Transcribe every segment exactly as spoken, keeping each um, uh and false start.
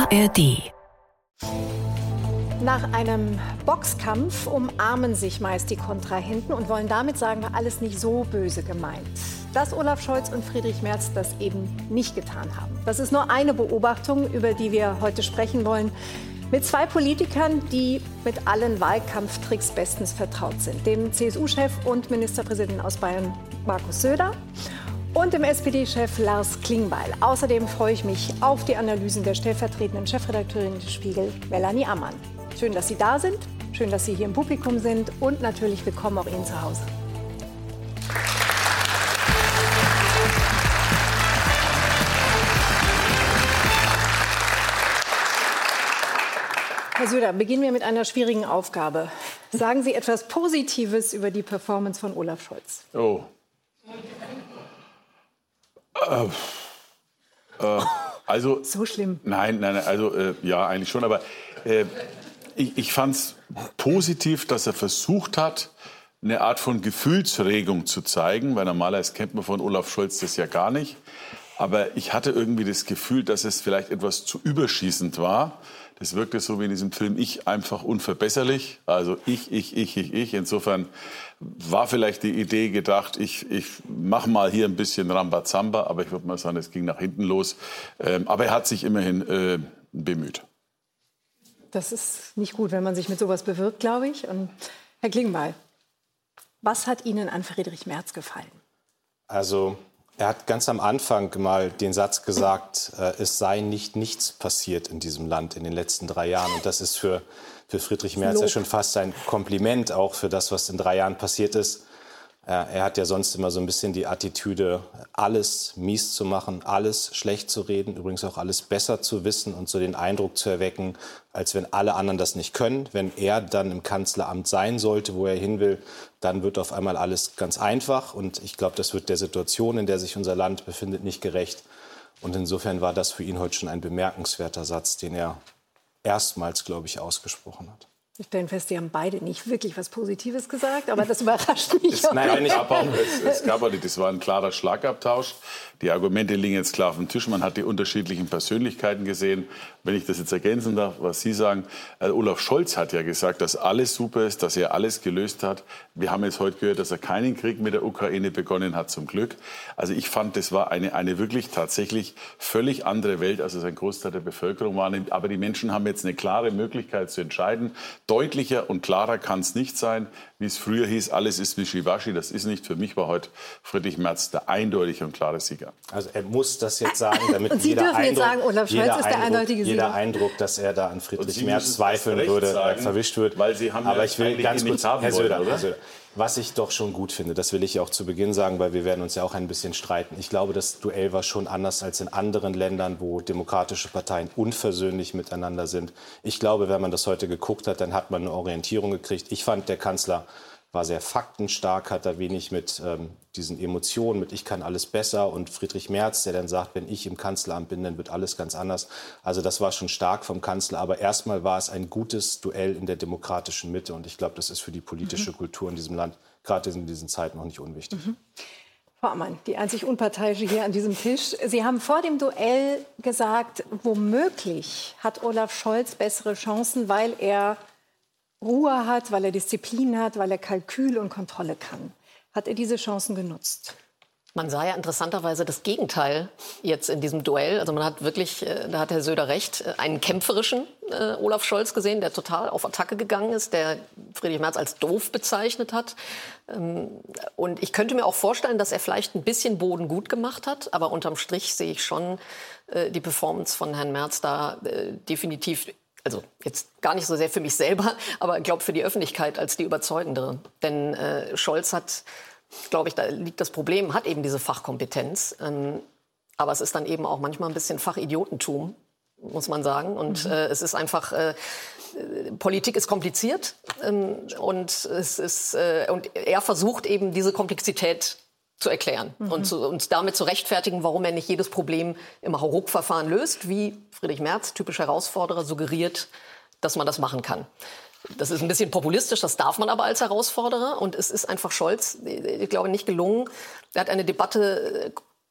A R D. Nach einem Boxkampf umarmen sich meist die Kontrahenten und wollen damit sagen, war alles nicht so böse gemeint. Dass Olaf Scholz und Friedrich Merz das eben nicht getan haben. Das ist nur eine Beobachtung, über die wir heute sprechen wollen. Mit zwei Politikern, die mit allen Wahlkampftricks bestens vertraut sind. Dem C S U-Chef und Ministerpräsidenten aus Bayern, Markus Söder, und dem S P D-Chef Lars Klingbeil. Außerdem freue ich mich auf die Analysen der stellvertretenden Chefredakteurin des Spiegel, Melanie Ammann. Schön, dass Sie da sind, schön, dass Sie hier im Publikum sind und natürlich willkommen auch Ihnen zu Hause. Herr Söder, beginnen wir mit einer schwierigen Aufgabe. Sagen Sie etwas Positives über die Performance von Olaf Scholz. Oh. Äh, äh, also, so schlimm? Nein, nein, also äh, ja, eigentlich schon. Aber äh, ich, ich fand es positiv, dass er versucht hat, eine Art von Gefühlsregung zu zeigen. Weil normalerweise kennt man von Olaf Scholz das ja gar nicht. Aber ich hatte irgendwie das Gefühl, dass es vielleicht etwas zu überschießend war. Das wirkte so wie in diesem Film Ich einfach unverbesserlich. Also ich, ich, ich, ich, ich. Insofern war vielleicht die Idee gedacht, ich, ich mache mal hier ein bisschen Rambazamba. Aber ich würde mal sagen, es ging nach hinten los. Ähm, aber er hat sich immerhin äh, bemüht. Das ist nicht gut, wenn man sich mit sowas bewirbt, glaube ich. Und Herr Klingbeil, was hat Ihnen an Friedrich Merz gefallen? Also er hat ganz am Anfang mal den Satz gesagt, äh, es sei nicht nichts passiert in diesem Land in den letzten drei Jahren. Und das ist für, für Friedrich Merz ja schon fast ein Kompliment, auch für das, was in drei Jahren passiert ist. Äh, er hat ja sonst immer so ein bisschen die Attitüde, alles mies zu machen, alles schlecht zu reden, übrigens auch alles besser zu wissen und so den Eindruck zu erwecken, als wenn alle anderen das nicht können. Wenn er dann im Kanzleramt sein sollte, wo er hin will, dann wird auf einmal alles ganz einfach. Und ich glaube, das wird der Situation, in der sich unser Land befindet, nicht gerecht. Und insofern war das für ihn heute schon ein bemerkenswerter Satz, den er erstmals, glaube ich, ausgesprochen hat. Wir stellen fest, Sie haben beide nicht wirklich was Positives gesagt, aber das überrascht mich. Das, nein, nicht ab, es, es gab, das war ein klarer Schlagabtausch. Die Argumente liegen jetzt klar auf dem Tisch. Man hat die unterschiedlichen Persönlichkeiten gesehen. Wenn ich das jetzt ergänzen darf, was Sie sagen, äh, Olaf Scholz hat ja gesagt, dass alles super ist, dass er alles gelöst hat. Wir haben jetzt heute gehört, dass er keinen Krieg mit der Ukraine begonnen hat, zum Glück. Also ich fand, das war eine, eine wirklich tatsächlich völlig andere Welt, als es ein Großteil der Bevölkerung wahrnimmt. Aber die Menschen haben jetzt eine klare Möglichkeit zu entscheiden. Deutlicher und klarer kann es nicht sein, wie es früher hieß, alles ist wischiwaschi. Das ist nicht. Für mich war heute Friedrich Merz der eindeutige und klare Sieger. Also er muss das jetzt sagen, damit und Sie jeder, dürfen Eindruck, jetzt sagen, Olaf Scholz ist der Eindruck, eindeutige Sieger. jeder Eindruck, dass er da an Friedrich Merz zweifeln würde, sagen, verwischt wird. Weil Sie haben Aber ja ich will ganz kurz, haben Herr Söder, wollen, oder? Herr Söder, was ich doch schon gut finde, das will ich auch zu Beginn sagen, weil wir werden uns ja auch ein bisschen streiten. Ich glaube, das Duell war schon anders als in anderen Ländern, wo demokratische Parteien unversöhnlich miteinander sind. Ich glaube, wenn man das heute geguckt hat, dann hat man eine Orientierung gekriegt. Ich fand, der Kanzler war sehr faktenstark, hat da wenig mit ähm, diesen Emotionen, mit ich kann alles besser. Und Friedrich Merz, der dann sagt, wenn ich im Kanzleramt bin, dann wird alles ganz anders. Also das war schon stark vom Kanzler. Aber erstmal war es ein gutes Duell in der demokratischen Mitte. Und ich glaube, das ist für die politische mhm. Kultur in diesem Land, gerade in diesen Zeiten, noch nicht unwichtig. Mhm. Frau Ammann, die einzig Unparteiische hier an diesem Tisch. Sie haben vor dem Duell gesagt, womöglich hat Olaf Scholz bessere Chancen, weil er Ruhe hat, weil er Disziplin hat, weil er Kalkül und Kontrolle kann. Hat er diese Chancen genutzt? Man sah ja interessanterweise das Gegenteil jetzt in diesem Duell. Also man hat wirklich, da hat Herr Söder recht, einen kämpferischen äh, Olaf Scholz gesehen, der total auf Attacke gegangen ist, der Friedrich Merz als doof bezeichnet hat. Ähm, und ich könnte mir auch vorstellen, dass er vielleicht ein bisschen Boden gut gemacht hat. Aber unterm Strich sehe ich schon äh, die Performance von Herrn Merz da äh, definitiv. Also jetzt gar nicht so sehr für mich selber, aber ich glaube für die Öffentlichkeit als die überzeugendere. Denn äh, Scholz hat, glaube ich, da liegt das Problem, hat eben diese Fachkompetenz. Ähm, aber es ist dann eben auch manchmal ein bisschen Fachidiotentum, muss man sagen. Und mhm. äh, es ist einfach, äh, Politik ist kompliziert. Ähm, und, es ist, äh, und er versucht eben diese Komplexität zu erklären mhm. und, zu, und damit zu rechtfertigen, warum er nicht jedes Problem im Hauruck-Verfahren löst, wie Friedrich Merz, typisch Herausforderer, suggeriert, dass man das machen kann. Das ist ein bisschen populistisch, das darf man aber als Herausforderer. Und es ist einfach Scholz, ich glaube, nicht gelungen. Er hat eine Debatte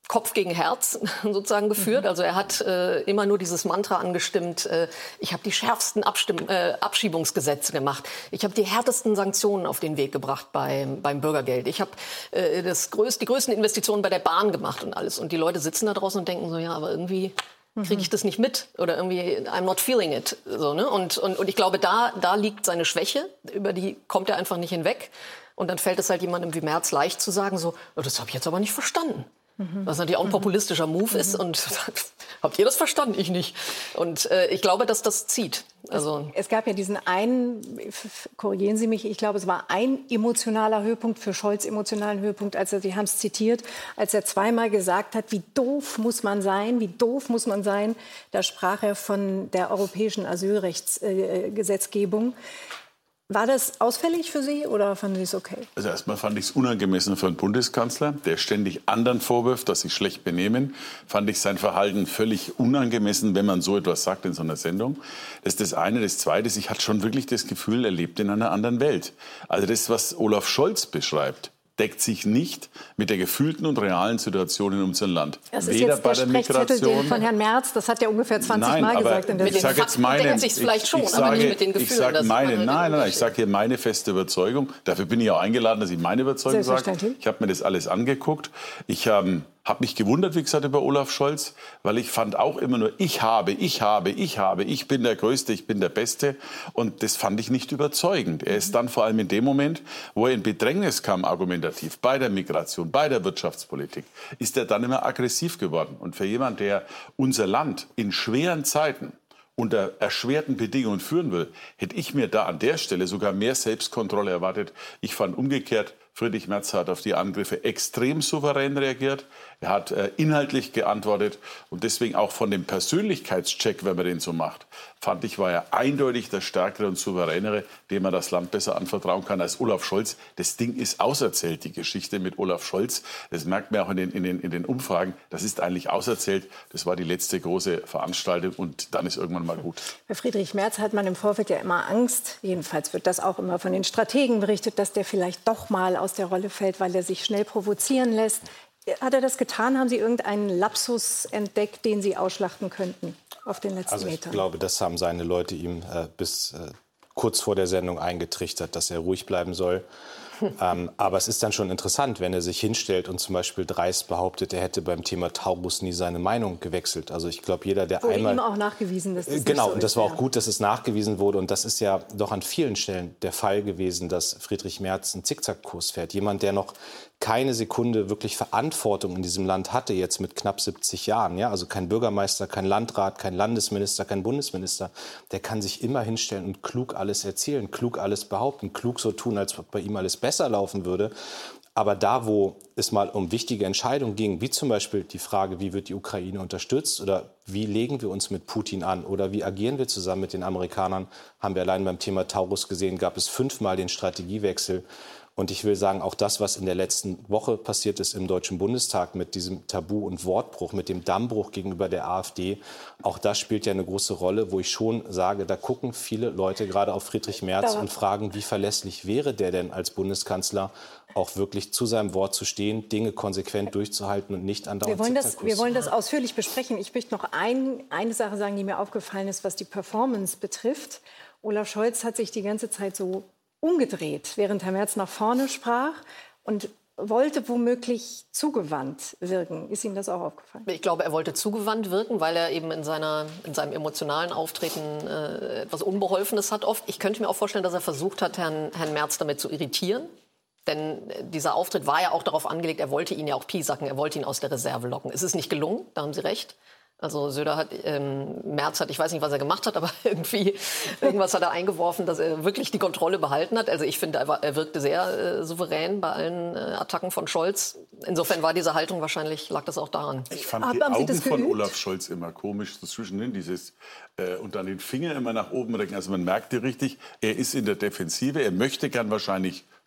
Kopf gegen Herz sozusagen geführt. Also er hat äh, immer nur dieses Mantra angestimmt, äh, ich habe die schärfsten Abstimm äh, Abschiebungsgesetze gemacht. Ich habe die härtesten Sanktionen auf den Weg gebracht bei, beim Bürgergeld. Ich habe äh, das größte, die größten Investitionen bei der Bahn gemacht und alles. Und die Leute sitzen da draußen und denken so, ja, aber irgendwie kriege ich das nicht mit. Oder irgendwie, I'm not feeling it. So, ne? und, und, und ich glaube, da, da liegt seine Schwäche. Über die kommt er einfach nicht hinweg. Und dann fällt es halt jemandem wie Merz leicht zu sagen, so, oh, das habe ich jetzt aber nicht verstanden. Was natürlich auch ein populistischer Move mhm. ist. Und habt ihr das verstanden? Ich nicht. Und äh, ich glaube, dass das zieht. Also es, es gab ja diesen einen, korrigieren Sie mich, ich glaube, es war ein emotionaler Höhepunkt, für Scholz emotionalen Höhepunkt, als er, Sie haben es zitiert, als er zweimal gesagt hat, wie doof muss man sein, wie doof muss man sein. Da sprach er von der europäischen Asylrechtsgesetzgebung. Äh, War das ausfällig für Sie oder fanden Sie es okay? Also erstmal fand ich es unangemessen für einen Bundeskanzler, der ständig anderen vorwirft, dass sie schlecht benehmen. Fand ich sein Verhalten völlig unangemessen, wenn man so etwas sagt in so einer Sendung. Das ist das eine. Das zweite ist, ich hatte schon wirklich das Gefühl, er lebt in einer anderen Welt. Also das, was Olaf Scholz beschreibt, deckt sich nicht mit der gefühlten und realen Situation in unserem Land. Das ist Weder jetzt bei der, der Sprechzettel von Herrn Merz, das hat er ungefähr zwanzig nein, Mal aber gesagt. In der ich sage jetzt meine, ich, vielleicht schon, ich, ich sage, aber nicht mit den Gefühlen. Ich sage meine, nein, nein, nein, ich sage hier meine feste Überzeugung. Dafür bin ich auch eingeladen, dass ich meine Überzeugung sage. Ich habe mir das alles angeguckt. Ich ähm, habe mich gewundert, wie gesagt, über Olaf Scholz, weil ich fand auch immer nur, ich habe, ich habe, ich habe, ich bin der Größte, ich bin der Beste. Und das fand ich nicht überzeugend. Er ist dann vor allem in dem Moment, wo er in Bedrängnis kam, argumentativ, bei der Migration, bei der Wirtschaftspolitik, ist er dann immer aggressiv geworden. Und für jemanden, der unser Land in schweren Zeiten unter erschwerten Bedingungen führen will, hätte ich mir da an der Stelle sogar mehr Selbstkontrolle erwartet. Ich fand umgekehrt, Friedrich Merz hat auf die Angriffe extrem souverän reagiert. Er hat äh, inhaltlich geantwortet und deswegen auch von dem Persönlichkeitscheck, wenn man den so macht, fand ich, war er eindeutig der Stärkere und Souveränere, dem man das Land besser anvertrauen kann als Olaf Scholz. Das Ding ist auserzählt, die Geschichte mit Olaf Scholz. Das merkt man auch in den, in den, in den Umfragen. Das ist eigentlich auserzählt. Das war die letzte große Veranstaltung und dann ist irgendwann mal gut. Bei Friedrich Merz hat man im Vorfeld ja immer Angst, jedenfalls wird das auch immer von den Strategen berichtet, dass der vielleicht doch mal aus der Rolle fällt, weil er sich schnell provozieren lässt. Hat er das getan? Haben Sie irgendeinen Lapsus entdeckt, den Sie ausschlachten könnten auf den letzten also ich Metern? Ich glaube, das haben seine Leute ihm äh, bis äh, kurz vor der Sendung eingetrichtert, dass er ruhig bleiben soll. ähm, aber es ist dann schon interessant, wenn er sich hinstellt und zum Beispiel dreist behauptet, er hätte beim Thema Taurus nie seine Meinung gewechselt. Also ich glaube, jeder, der wurde einmal... ihm auch nachgewiesen, dass das äh, Genau, nicht so und das ist, war auch ja. gut, dass es nachgewiesen wurde. Und das ist ja doch an vielen Stellen der Fall gewesen, dass Friedrich Merz einen Zickzackkurs fährt. Jemand, der noch keine Sekunde wirklich Verantwortung in diesem Land hatte, jetzt mit knapp siebzig Jahren. Ja? Also kein Bürgermeister, kein Landrat, kein Landesminister, kein Bundesminister. Der kann sich immer hinstellen und klug alles erzählen, klug alles behaupten, klug so tun, als ob bei ihm alles besser laufen würde. Aber da, wo es mal um wichtige Entscheidungen ging, wie zum Beispiel die Frage, wie wird die Ukraine unterstützt oder wie legen wir uns mit Putin an oder wie agieren wir zusammen mit den Amerikanern, haben wir allein beim Thema Taurus gesehen, gab es fünfmal den Strategiewechsel. Und ich will sagen, auch das, was in der letzten Woche passiert ist im Deutschen Bundestag mit diesem Tabu- und Wortbruch, mit dem Dammbruch gegenüber der AfD, auch das spielt ja eine große Rolle, wo ich schon sage, da gucken viele Leute gerade auf Friedrich Merz und fragen, wie verlässlich wäre der denn als Bundeskanzler, auch wirklich zu seinem Wort zu stehen, Dinge konsequent durchzuhalten und nicht andauernd wir wollen das, wir wollen das ausführlich besprechen. Ich möchte noch ein, eine Sache sagen, die mir aufgefallen ist, was die Performance betrifft. Olaf Scholz hat sich die ganze Zeit so umgedreht, während Herr Merz nach vorne sprach und wollte womöglich zugewandt wirken. Ist Ihnen das auch aufgefallen? Ich glaube, er wollte zugewandt wirken, weil er eben in, seiner, in seinem emotionalen Auftreten äh, etwas Unbeholfenes hat oft. Ich könnte mir auch vorstellen, dass er versucht hat, Herrn, Herrn Merz damit zu irritieren. Denn dieser Auftritt war ja auch darauf angelegt, er wollte ihn ja auch piesacken, er wollte ihn aus der Reserve locken. Es ist nicht gelungen, da haben Sie recht. Also Söder hat, ähm, Merz hat, ich weiß nicht, was er gemacht hat, aber irgendwie, irgendwas hat er eingeworfen, dass er wirklich die Kontrolle behalten hat. Also ich finde, er, war, er wirkte sehr äh, souverän bei allen äh, Attacken von Scholz. Insofern war diese Haltung wahrscheinlich, lag das auch daran. Ich fand die Augen von Olaf Scholz immer komisch, dazwischen, dieses äh, und dann den Finger immer nach oben recken. Also man merkte richtig, er ist in der Defensive, er möchte gern wahrscheinlich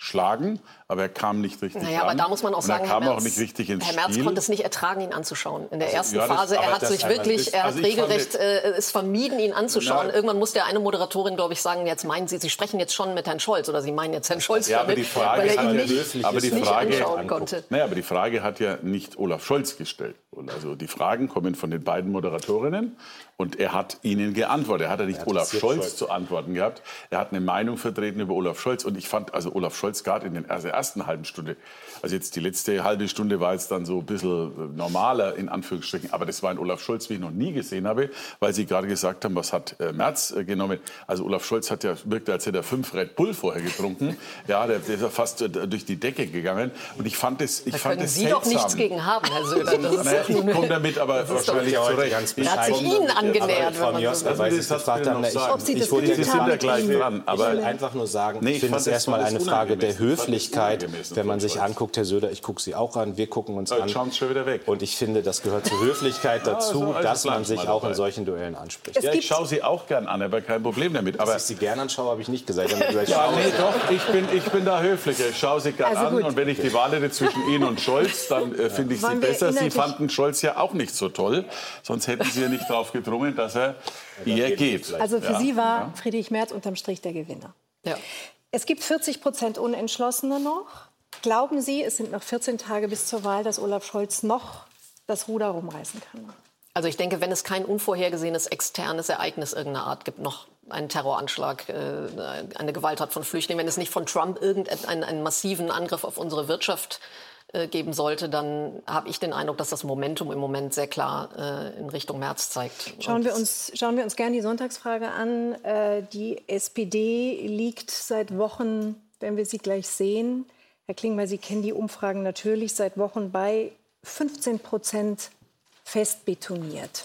schlagen, aber er kam nicht richtig naja, ran. aber da muss man auch und sagen, er kam Herr auch Merz, nicht richtig ins Herr Merz Spiel. konnte es nicht ertragen, ihn anzuschauen. In der Also, ersten ja, das, Phase, er hat sich wirklich, ist, er hat also regelrecht fand, äh, es vermieden, ihn anzuschauen. Na, Irgendwann musste eine Moderatorin, glaube ich, sagen, jetzt meinen Sie, Sie sprechen jetzt schon mit Herrn Scholz oder Sie meinen jetzt Herrn Scholz ja, damit, aber die Frage weil er ihn ja nicht, aber die nicht Frage, anschauen konnte. Naja, aber die Frage hat ja nicht Olaf Scholz gestellt. Also die Fragen kommen von den beiden Moderatorinnen und er hat ihnen geantwortet. Er hat ja nicht Olaf Scholz, Scholz zu antworten gehabt. Er hat eine Meinung vertreten über Olaf Scholz und ich fand, also Olaf Scholz gerade in der also ersten halben Stunde, also jetzt die letzte halbe Stunde war jetzt dann so ein bisschen normaler, in Anführungsstrichen, aber das war ein Olaf Scholz, wie ich noch nie gesehen habe, weil Sie gerade gesagt haben, was hat äh, Merz äh, genommen. Also Olaf Scholz hat ja wirkte, als hätte er fünf Red Bull vorher getrunken. Ja, der, der ist ja fast äh, durch die Decke gegangen und ich fand es ich da fand können es Sie seltsam. doch nichts gegen haben, Herr Söder. Das ist naja, ich komme damit aber wahrscheinlich zurecht. Er hat sich Ihnen angenähert. Frau Mioska, weil Sie es gefragt haben, ich, Ob Sie das ich wollte getan jetzt haben. ja gleich dran. Aber Aber ich will einfach nur sagen, Nee, ich finde ich es fand erstmal das eine Frage der unangemessen. Höflichkeit, unangemessen wenn man von sich Scholz. anguckt, Herr Söder, ich gucke Sie auch an, wir gucken uns Ja, an. schauen Sie schon wieder weg. Und ich finde, das gehört zur Höflichkeit dazu, also, also dass man bleiben Sie sich mal auch dabei. in solchen Duellen anspricht. Es Ja, gibt- ich schaue Sie auch gern an, aber kein Problem damit. Aber Dass ich Sie gerne anschaue, habe ich nicht gesagt. Damit wir ja, schauen. nee, doch, ich bin, ich bin da höflicher. Ich schaue Sie gern Also an gut. und wenn ich die Wahl hätte zwischen Ihnen und Scholz, dann äh, finde ich Sie Wollen wir besser. Sie inhaltlich- fanden Scholz ja auch nicht so toll, sonst hätten Sie ja nicht darauf gedrungen, dass er eher geht. Also für Ja, Sie war ja. Friedrich Merz unterm Strich der Gewinner. Ja. Es gibt vierzig Prozent Unentschlossene noch. Glauben Sie, es sind noch vierzehn Tage bis zur Wahl, dass Olaf Scholz noch das Ruder rumreißen kann? Also ich denke, wenn es kein unvorhergesehenes externes Ereignis irgendeiner Art gibt, noch einen Terroranschlag, äh, eine Gewalttat von Flüchtlingen, wenn es nicht von Trump irgendeinen einen massiven Angriff auf unsere Wirtschaft äh, geben sollte, dann habe ich den Eindruck, dass das Momentum im Moment sehr klar äh, in Richtung März zeigt. Schauen wir uns, schauen wir uns gerne die Sonntagsfrage an. Äh, die S P D liegt seit Wochen, wenn wir sie gleich sehen, Herr Klingbeil, Sie kennen die Umfragen natürlich, seit Wochen bei fünfzehn Prozent fest betoniert.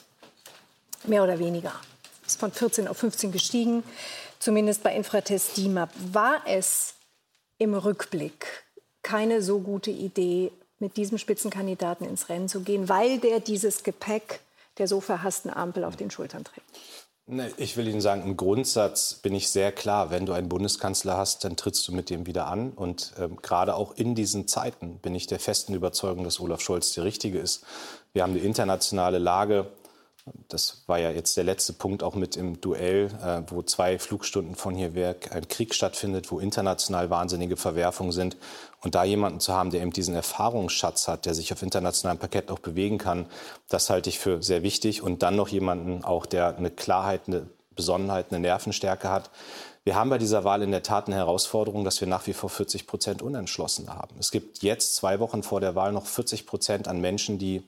Mehr oder weniger. Ist von vierzehn auf fünfzehn gestiegen, zumindest bei Infratest D I M A P. War es im Rückblick keine so gute Idee, mit diesem Spitzenkandidaten ins Rennen zu gehen, weil der dieses Gepäck der so verhassten Ampel auf den Schultern trägt? Nee, ich will Ihnen sagen, im Grundsatz bin ich sehr klar, wenn du einen Bundeskanzler hast, dann trittst du mit dem wieder an. Und ähm, gerade auch in diesen Zeiten bin ich der festen Überzeugung, dass Olaf Scholz der Richtige ist. Wir haben die internationale Lage. Das war ja jetzt der letzte Punkt auch mit im Duell, äh, wo zwei Flugstunden von hier weg ein Krieg stattfindet, wo international wahnsinnige Verwerfungen sind. Und da jemanden zu haben, der eben diesen Erfahrungsschatz hat, der sich auf internationalem Parkett auch bewegen kann, das halte ich für sehr wichtig. Und dann noch jemanden auch, der eine Klarheit, eine Besonnenheit, eine Nervenstärke hat. Wir haben bei dieser Wahl in der Tat eine Herausforderung, dass wir nach wie vor vierzig Prozent Unentschlossene haben. Es gibt jetzt, zwei Wochen vor der Wahl, noch vierzig Prozent an Menschen, die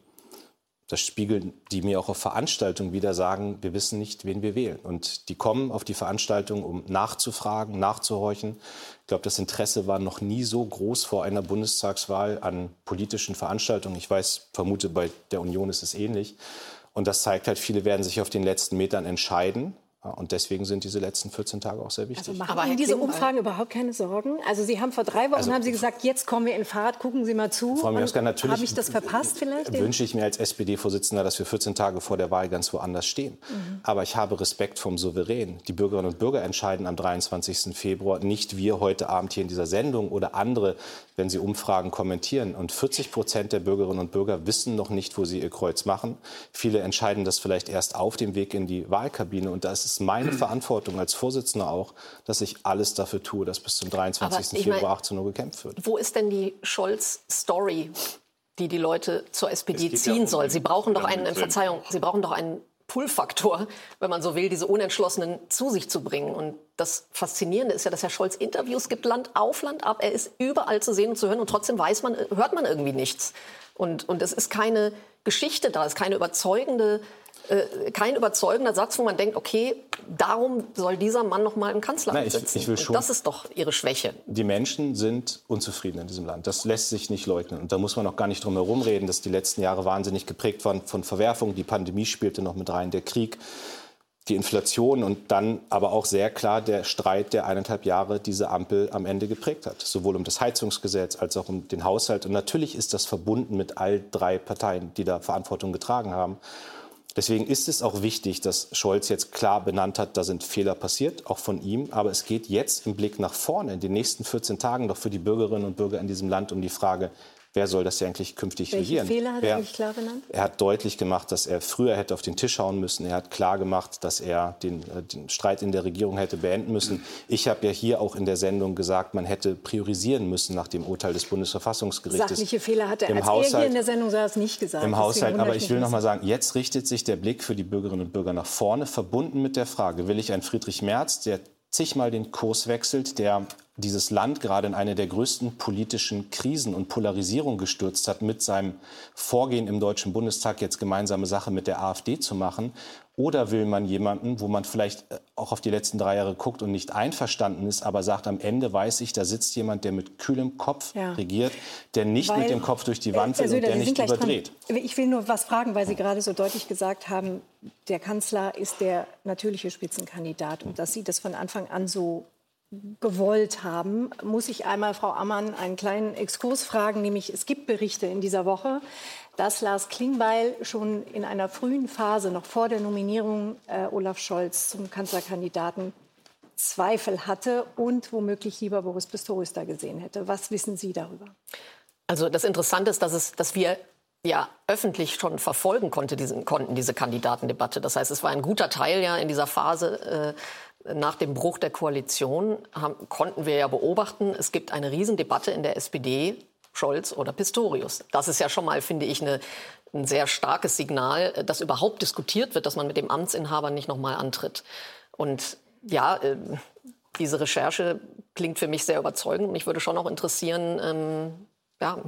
das spiegeln, die mir auch auf Veranstaltungen wieder sagen, wir wissen nicht, wen wir wählen. Und die kommen auf die Veranstaltung, um nachzufragen, nachzuhorchen. Ich glaube, das Interesse war noch nie so groß vor einer Bundestagswahl an politischen Veranstaltungen. Ich weiß, vermute, bei der Union ist es ähnlich. Und das zeigt halt, viele werden sich auf den letzten Metern entscheiden. Und deswegen sind diese letzten vierzehn Tage auch sehr wichtig. Also machen Aber Ihnen Herr diese Klingbeil- Umfragen überhaupt keine Sorgen? Also Sie haben vor drei Wochen Also, haben Sie gesagt, jetzt kommen wir in Fahrt, gucken Sie mal zu. Frau Mioska, natürlich Habe ich das verpasst vielleicht? wünsche ich mir als S P D-Vorsitzender, dass wir vierzehn Tage vor der Wahl ganz woanders stehen. Mhm. Aber ich habe Respekt vom Souverän. Die Bürgerinnen und Bürger entscheiden am dreiundzwanzigsten Februar, nicht wir heute Abend hier in dieser Sendung oder andere, wenn sie Umfragen kommentieren. Und vierzig Prozent der Bürgerinnen und Bürger wissen noch nicht, wo sie ihr Kreuz machen. Viele entscheiden das vielleicht erst auf dem Weg in die Wahlkabine. Und da ist es meine Verantwortung als Vorsitzender auch, dass ich alles dafür tue, dass bis zum dreiundzwanzigsten Aber ich mein- Februar achtzehn Uhr gekämpft wird. Wo ist denn die Scholz-Story, die die Leute zur S P D geht ja ziehen um soll? den- Sie brauchen doch um einen, den Trend. Verzeihung, Sie brauchen doch einen Pull-Faktor, wenn man so will, diese Unentschlossenen zu sich zu bringen. Und das Faszinierende ist ja, dass Herr Scholz Interviews gibt, Land auf, Land ab. Er ist überall zu sehen und zu hören und trotzdem weiß man, hört man irgendwie nichts. Und, und es ist keine Geschichte da, es ist keine überzeugende, äh, kein überzeugender Satz, wo man denkt, okay, darum soll dieser Mann noch mal im Kanzleramt Na, ich- sitzen. ich will schon- Und das ist doch Ihre Schwäche. Die Menschen sind unzufrieden in diesem Land. Das lässt sich nicht leugnen. Und da muss man auch gar nicht drum herum reden, dass die letzten Jahre wahnsinnig geprägt waren von Verwerfungen. Die Pandemie spielte noch mit rein, der Krieg, die Inflation und dann aber auch sehr klar der Streit, der eineinhalb Jahre diese Ampel am Ende geprägt hat. Sowohl um das Heizungsgesetz als auch um den Haushalt. Und natürlich ist das verbunden mit all drei Parteien, die da Verantwortung getragen haben. Deswegen ist es auch wichtig, dass Scholz jetzt klar benannt hat, da sind Fehler passiert, auch von ihm. Aber es geht jetzt im Blick nach vorne, in den nächsten vierzehn Tagen, doch für die Bürgerinnen und Bürger in diesem Land um die Frage, wer soll das ja eigentlich künftig Welche regieren? Fehler hat wer, er eigentlich klar benannt? Er hat deutlich gemacht, dass er früher hätte auf den Tisch hauen müssen. Er hat klar gemacht, dass er den, äh, den Streit in der Regierung hätte beenden müssen. Ich habe ja hier auch in der Sendung gesagt, man hätte priorisieren müssen nach dem Urteil des Bundesverfassungsgerichtes. Sachliche Fehler hat er, Im als Haushalt, er hier in der Sendung saß, nicht gesagt. Im Deswegen Haushalt, aber ich will noch mal wissen. sagen, jetzt richtet sich der Blick für die Bürgerinnen und Bürger nach vorne, verbunden mit der Frage, will ich einen Friedrich Merz, der zigmal den Kurs wechselt, der dieses Land gerade in eine der größten politischen Krisen und Polarisierung gestürzt hat, mit seinem Vorgehen im Deutschen Bundestag jetzt gemeinsame Sache mit der AfD zu machen? Oder will man jemanden, wo man vielleicht auch auf die letzten drei Jahre guckt und nicht einverstanden ist, aber sagt, am Ende weiß ich, da sitzt jemand, der mit kühlem Kopf ja. regiert, der nicht weil, mit dem Kopf durch die Wand will also, und der nicht überdreht. Dran. Ich will nur was fragen, weil Sie gerade so deutlich gesagt haben, der Kanzler ist der natürliche Spitzenkandidat und dass Sie das von Anfang an so gewollt haben, muss ich einmal Frau Ammann einen kleinen Exkurs fragen, nämlich es gibt Berichte in dieser Woche, dass Lars Klingbeil schon in einer frühen Phase, noch vor der Nominierung äh, Olaf Scholz zum Kanzlerkandidaten, Zweifel hatte und womöglich lieber Boris Pistorius da gesehen hätte. Was wissen Sie darüber? Also das Interessante ist, dass, es, dass wir ja öffentlich schon verfolgen konnte, diesen, konnten diese Kandidatendebatte. Das heißt, es war ein guter Teil ja in dieser Phase äh, nach dem Bruch der Koalition, haben, konnten wir ja beobachten, es gibt eine Riesendebatte in der S P D, Scholz oder Pistorius. Das ist ja schon mal, finde ich, eine, ein sehr starkes Signal, dass überhaupt diskutiert wird, dass man mit dem Amtsinhaber nicht noch mal antritt. Und ja, äh, diese Recherche klingt für mich sehr überzeugend. Und mich würde schon auch interessieren, ähm, ja,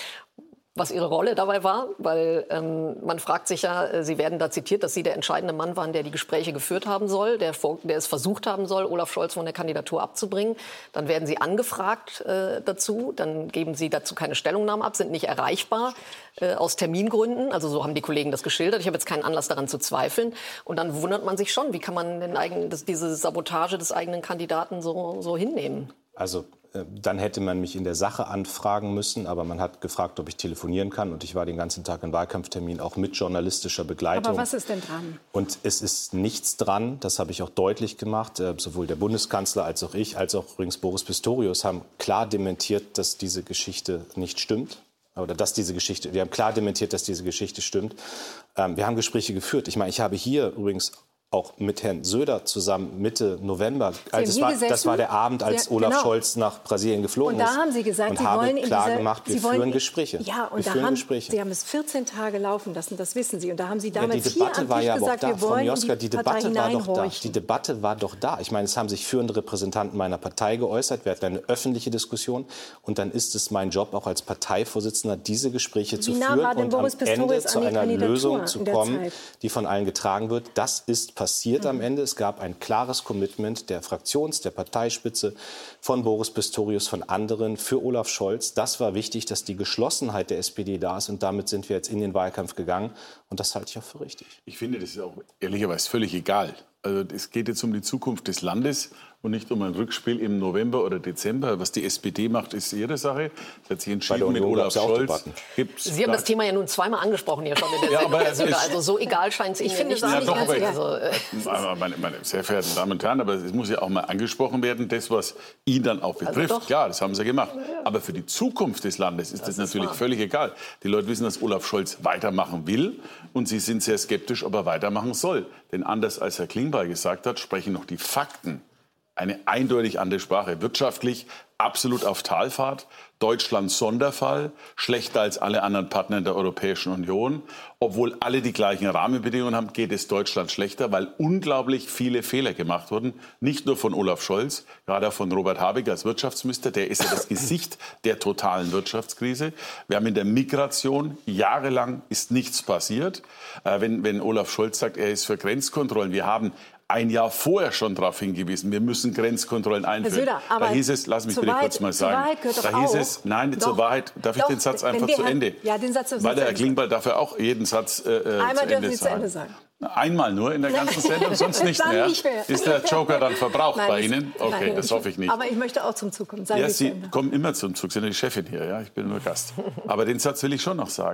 was Ihre Rolle dabei war, weil ähm, man fragt sich ja, äh, Sie werden da zitiert, dass Sie der entscheidende Mann waren, der die Gespräche geführt haben soll, der, vor, der es versucht haben soll, Olaf Scholz von der Kandidatur abzubringen. Dann werden Sie angefragt äh, dazu, dann geben Sie dazu keine Stellungnahme ab, sind nicht erreichbar äh, aus Termingründen. Also so haben die Kollegen das geschildert. Ich habe jetzt keinen Anlass daran zu zweifeln. Und dann wundert man sich schon, wie kann man den eigenen, das, diese Sabotage des eigenen Kandidaten so, so hinnehmen? Also dann hätte man mich in der Sache anfragen müssen, aber man hat gefragt, ob ich telefonieren kann. Und ich war den ganzen Tag in Wahlkampftermin, auch mit journalistischer Begleitung. Aber was ist denn dran? Und es ist nichts dran, das habe ich auch deutlich gemacht. Sowohl der Bundeskanzler als auch ich, als auch übrigens Boris Pistorius haben klar dementiert, dass diese Geschichte nicht stimmt. Oder dass diese Geschichte, wir haben klar dementiert, dass diese Geschichte stimmt. Wir haben Gespräche geführt. Ich meine, ich habe hier übrigens auch mit Herrn Söder zusammen Mitte November. Also das, war, das war der Abend, als Sie, Olaf genau. Scholz nach Brasilien geflogen ist. Und da haben Sie gesagt, und Sie habe wollen in klar dieser, gemacht, wir Sie wollen, führen Gespräche. Ja, und wir da führen haben, Gespräche. Sie haben es vierzehn Tage laufen lassen, das wissen Sie. Und da haben Sie damals ja, die Debatte hier war ja aber auch gesagt, da, wir Frau wollen Mioska, in die die Partei Debatte war doch da. hineinhorchen. Die Debatte war doch da. Ich meine, es haben sich führende Repräsentanten meiner Partei geäußert. Wir hatten eine öffentliche Diskussion. Und dann ist es mein Job, auch als Parteivorsitzender, diese Gespräche Wie zu nah führen war denn und am Boris Ende Pistorius zu an die einer Kandidatur Lösung zu in der kommen, Zeit? die von allen getragen wird. Das ist passiert mhm. am Ende. Es gab ein klares Commitment der Fraktions-, der Parteispitze, von Boris Pistorius, von anderen für Olaf Scholz. Das war wichtig, dass die Geschlossenheit der S P D da ist. Und damit sind wir jetzt in den Wahlkampf gegangen. Und das halte ich auch für richtig. Ich finde, das ist auch ehrlicherweise völlig egal. Also es geht jetzt um die Zukunft des Landes und nicht um ein Rückspiel im November oder Dezember. Was die S P D macht, ist ihre Sache. Sie hat sich entschieden mit Olaf Scholz. Sie haben das Thema ja nun zweimal angesprochen hier schon in der ja, Sendung, Herr Söder. Also so egal scheint es Ihnen finde nicht es zu auch sein. nicht ganz also, äh, meine, meine sehr verehrten Damen und Herren, aber es muss ja auch mal angesprochen werden, das, was ihn dann auch betrifft. Also klar, das haben sie gemacht. Aber für die Zukunft des Landes ist das, das ist natürlich wahr. Völlig egal. Die Leute wissen, dass Olaf Scholz weitermachen will und sie sind sehr skeptisch, ob er weitermachen soll. Denn anders als Herr Klingbeil gesagt hat, sprechen noch die Fakten eine eindeutig andere Sprache. Wirtschaftlich absolut auf Talfahrt, Deutschland Sonderfall, schlechter als alle anderen Partner in der Europäischen Union. Obwohl alle die gleichen Rahmenbedingungen haben, geht es Deutschland schlechter, weil unglaublich viele Fehler gemacht wurden. Nicht nur von Olaf Scholz, gerade auch von Robert Habeck als Wirtschaftsminister. Der ist ja das Gesicht der totalen Wirtschaftskrise. Wir haben in der Migration jahrelang ist nichts passiert. Äh, wenn, wenn Olaf Scholz sagt, er ist für Grenzkontrollen, wir haben ein Jahr vorher schon darauf hingewiesen, wir müssen Grenzkontrollen einführen. Söder, aber da hieß es, lass mich bitte Wahrheit, kurz mal sagen, Wahrheit gehört da doch hieß auch, es, nein, doch, zur Wahrheit, darf ich doch, den Satz einfach zu Herr, Ende? Ja, den Satz Weil der Herr Klingbeil darf ja auch jeden Satz äh, Einmal zu dürfen Ende Sie zu Ende sagen. Einmal nur in der ganzen Sendung, sonst nicht Dann mehr. nicht mehr. Ist der Joker dann verbraucht Nein, bei Ihnen? Okay, nein, das hoffe ich nicht. Aber ich möchte auch zum Zug kommen. Sagen ja, Sie Sie kommen immer zum Zug, Sie sind die Chefin hier, ja? Ich bin nur Gast. Aber den Satz will ich schon noch sagen.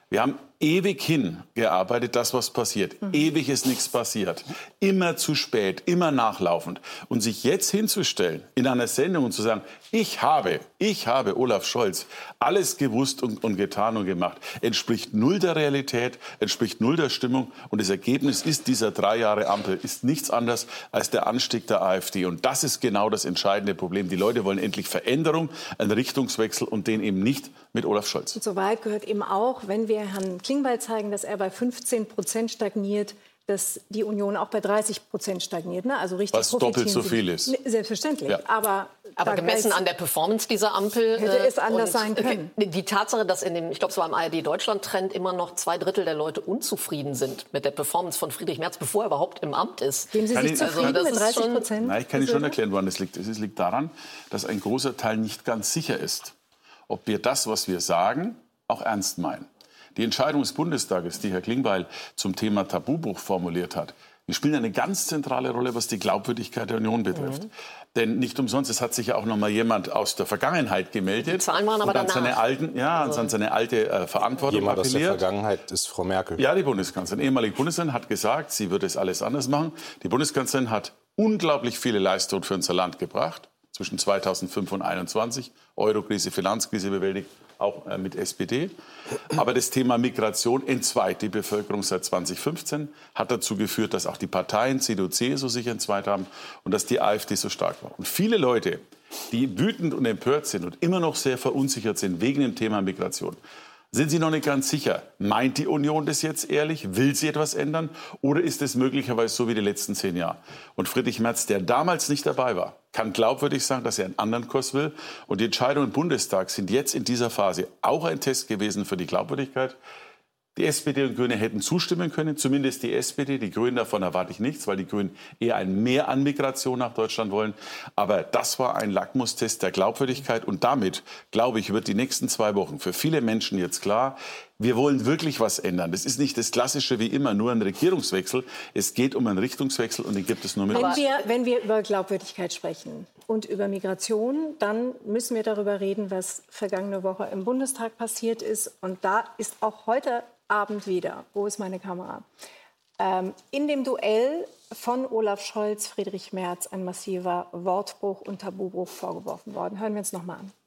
Wir haben ewig hingearbeitet, das, was passiert. Mhm. Ewig ist nichts passiert. Immer zu spät, immer nachlaufend. Und sich jetzt hinzustellen in einer Sendung und zu sagen, ich habe, ich habe, Olaf Scholz, alles gewusst und, und getan und gemacht, entspricht null der Realität, entspricht null der Stimmung. Und das Ergebnis ist dieser drei Jahre Ampel, ist nichts anderes als der Anstieg der AfD. Und das ist genau das entscheidende Problem. Die Leute wollen endlich Veränderung, einen Richtungswechsel und den eben nicht mit Olaf Scholz. Und soweit gehört eben auch, wenn wir Herrn Klingbeil zeigen, dass er bei fünfzehn Prozent stagniert, dass die Union auch bei dreißig Prozent stagniert. Ne? Also richtig was doppelt so viel ist. Selbstverständlich. Ja. Aber, aber gemessen an der Performance dieser Ampel hätte es anders sein und, können. Die Tatsache, dass in dem, ich glaube, es war im A R D-Deutschland-Trend immer noch zwei Drittel der Leute unzufrieden sind mit der Performance von Friedrich Merz, bevor er überhaupt im Amt ist. Geben Sie sich ich, zufrieden also, mit dreißig Prozent? Nein, ich kann Ihnen schon erklären, woran das liegt. Es liegt daran, dass ein großer Teil nicht ganz sicher ist, ob wir das, was wir sagen, auch ernst meinen. Die Entscheidung des Bundestages, die Herr Klingbeil zum Thema Tabubruch formuliert hat, die spielen eine ganz zentrale Rolle, was die Glaubwürdigkeit der Union betrifft. Mhm. Denn nicht umsonst, es hat sich ja auch noch mal jemand aus der Vergangenheit gemeldet. Die Zahlen waren aber und an danach. seine alten, ja, also an seine alte äh, Verantwortung jemand appelliert. aus der Vergangenheit ist Frau Merkel. Ja, die Bundeskanzlerin, ehemalige Bundeskanzlerin, hat gesagt, sie würde es alles anders machen. Die Bundeskanzlerin hat unglaublich viele Leistungen für unser Land gebracht. Zwischen zweitausendfünf und einundzwanzig, Eurokrise, Finanzkrise bewältigt, auch äh, mit S P D. Aber das Thema Migration entzweit die Bevölkerung seit zweitausendfünfzehn, hat dazu geführt, dass auch die Parteien C D U, C S U sich entzweit haben und dass die AfD so stark war. Und viele Leute, die wütend und empört sind und immer noch sehr verunsichert sind wegen dem Thema Migration, sind Sie noch nicht ganz sicher, meint die Union das jetzt ehrlich? Will sie etwas ändern? Oder ist es möglicherweise so wie die letzten zehn Jahre? Und Friedrich Merz, der damals nicht dabei war, kann glaubwürdig sagen, dass er einen anderen Kurs will. Und die Entscheidungen im Bundestag sind jetzt in dieser Phase auch ein Test gewesen für die Glaubwürdigkeit. Die S P D und Grüne hätten zustimmen können, zumindest die S P D. Die Grünen, davon erwarte ich nichts, weil die Grünen eher ein Mehr an Migration nach Deutschland wollen. Aber das war ein Lackmustest der Glaubwürdigkeit. Und damit, glaube ich, wird die nächsten zwei Wochen für viele Menschen jetzt klar, wir wollen wirklich was ändern. Das ist nicht das Klassische wie immer, nur ein Regierungswechsel. Es geht um einen Richtungswechsel und den gibt es nur mit Wenn uns. wir, wenn wir über Glaubwürdigkeit sprechen und über Migration, dann müssen wir darüber reden, was vergangene Woche im Bundestag passiert ist. Und da ist auch heute Abend wieder, wo ist meine Kamera, ähm, in dem Duell von Olaf Scholz, Friedrich Merz, ein massiver Wortbruch und Tabubruch vorgeworfen worden. Hören wir uns noch mal an.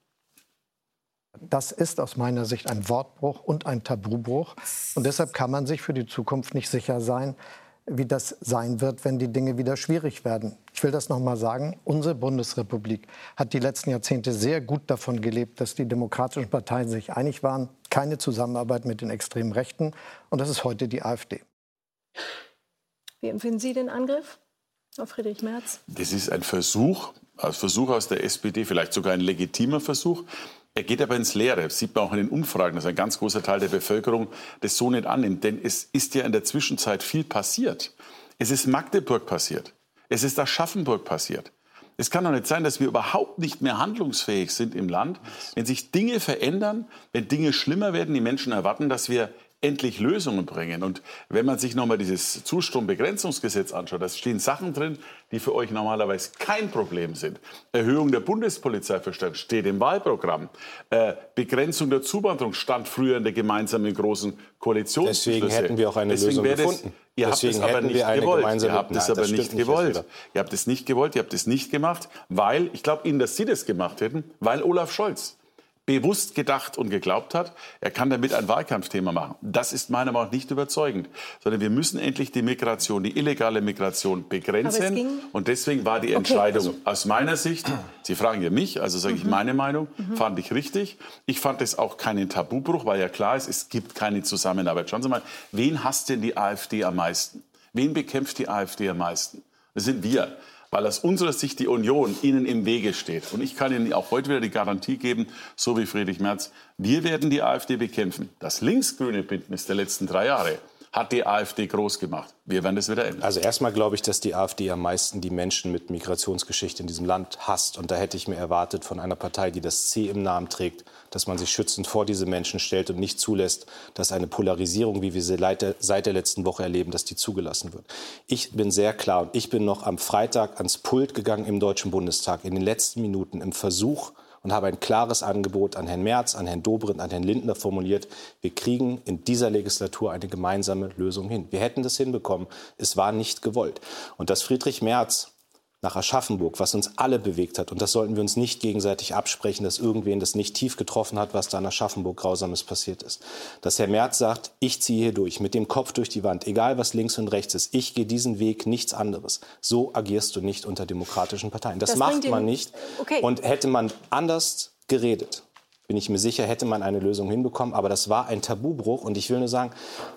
Das ist aus meiner Sicht ein Wortbruch und ein Tabubruch. Und deshalb kann man sich für die Zukunft nicht sicher sein, wie das sein wird, wenn die Dinge wieder schwierig werden. Ich will das noch mal sagen. Unsere Bundesrepublik hat die letzten Jahrzehnte sehr gut davon gelebt, dass die demokratischen Parteien sich einig waren. Keine Zusammenarbeit mit den extremen Rechten. Und das ist heute die AfD. Wie empfinden Sie den Angriff auf Friedrich Merz? Das ist ein Versuch, ein Versuch aus der S P D, vielleicht sogar ein legitimer Versuch. Er geht aber ins Leere. Das sieht man auch in den Umfragen, dass ein ganz großer Teil der Bevölkerung das so nicht annimmt. Denn es ist ja in der Zwischenzeit viel passiert. Es ist Magdeburg passiert. Es ist Aschaffenburg passiert. Es kann doch nicht sein, dass wir überhaupt nicht mehr handlungsfähig sind im Land, wenn sich Dinge verändern, wenn Dinge schlimmer werden. Die Menschen erwarten, dass wir endlich Lösungen bringen. Und wenn man sich nochmal dieses Zustrombegrenzungsgesetz anschaut, da stehen Sachen drin, die für euch normalerweise kein Problem sind. Erhöhung der Bundespolizeiverstärkung steht im Wahlprogramm. Äh, Begrenzung der Zuwanderung stand früher in der gemeinsamen großen Koalition. Deswegen hätten wir auch eine Deswegen Lösung gefunden. Ihr Deswegen habt es aber nicht gewollt. Ihr habt es Nein, aber das nicht nicht gewollt. Ihr habt es nicht gewollt, ihr habt es nicht gemacht, weil, ich glaube Ihnen, dass Sie das gemacht hätten, weil Olaf Scholz bewusst gedacht und geglaubt hat, er kann damit ein Wahlkampfthema machen. Das ist meiner Meinung nach nicht überzeugend. Sondern wir müssen endlich die Migration, die illegale Migration begrenzen. Und deswegen war die Entscheidung okay. aus meiner Sicht, Sie fragen ja mich, also sage ich mhm. meine Meinung, mhm. fand ich richtig. Ich fand es auch keinen Tabubruch, weil ja klar ist, es gibt keine Zusammenarbeit. Schauen Sie mal, wen hasst denn die AfD am meisten? Wen bekämpft die AfD am meisten? Das sind wir. Weil aus unserer Sicht die Union ihnen im Wege steht. Und ich kann Ihnen auch heute wieder die Garantie geben, so wie Friedrich Merz, wir werden die AfD bekämpfen. Das linksgrüne Bündnis der letzten drei Jahre hat die AfD groß gemacht. Wir werden das wieder ändern. Also erstmal glaube ich, dass die AfD am meisten die Menschen mit Migrationsgeschichte in diesem Land hasst. Und da hätte ich mir erwartet von einer Partei, die das C im Namen trägt, dass man sich schützend vor diese Menschen stellt und nicht zulässt, dass eine Polarisierung, wie wir sie seit der letzten Woche erleben, dass die zugelassen wird. Ich bin sehr klar und ich bin noch am Freitag ans Pult gegangen im Deutschen Bundestag in den letzten Minuten im Versuch, und habe ein klares Angebot an Herrn Merz, an Herrn Dobrindt, an Herrn Lindner formuliert. Wir kriegen in dieser Legislatur eine gemeinsame Lösung hin. Wir hätten das hinbekommen. Es war nicht gewollt. Und dass Friedrich Merz nach Aschaffenburg, was uns alle bewegt hat, und das sollten wir uns nicht gegenseitig absprechen, dass irgendwen das nicht tief getroffen hat, was da in Aschaffenburg Grausames passiert ist. Dass Herr Merz sagt, ich ziehe hier durch, mit dem Kopf durch die Wand, egal was links und rechts ist, ich gehe diesen Weg, nichts anderes. So agierst du nicht unter demokratischen Parteien. Das, das macht man nicht. Okay. Und hätte man anders geredet, bin ich mir sicher, hätte man eine Lösung hinbekommen. Aber das war ein Tabubruch. Und ich will nur sagen,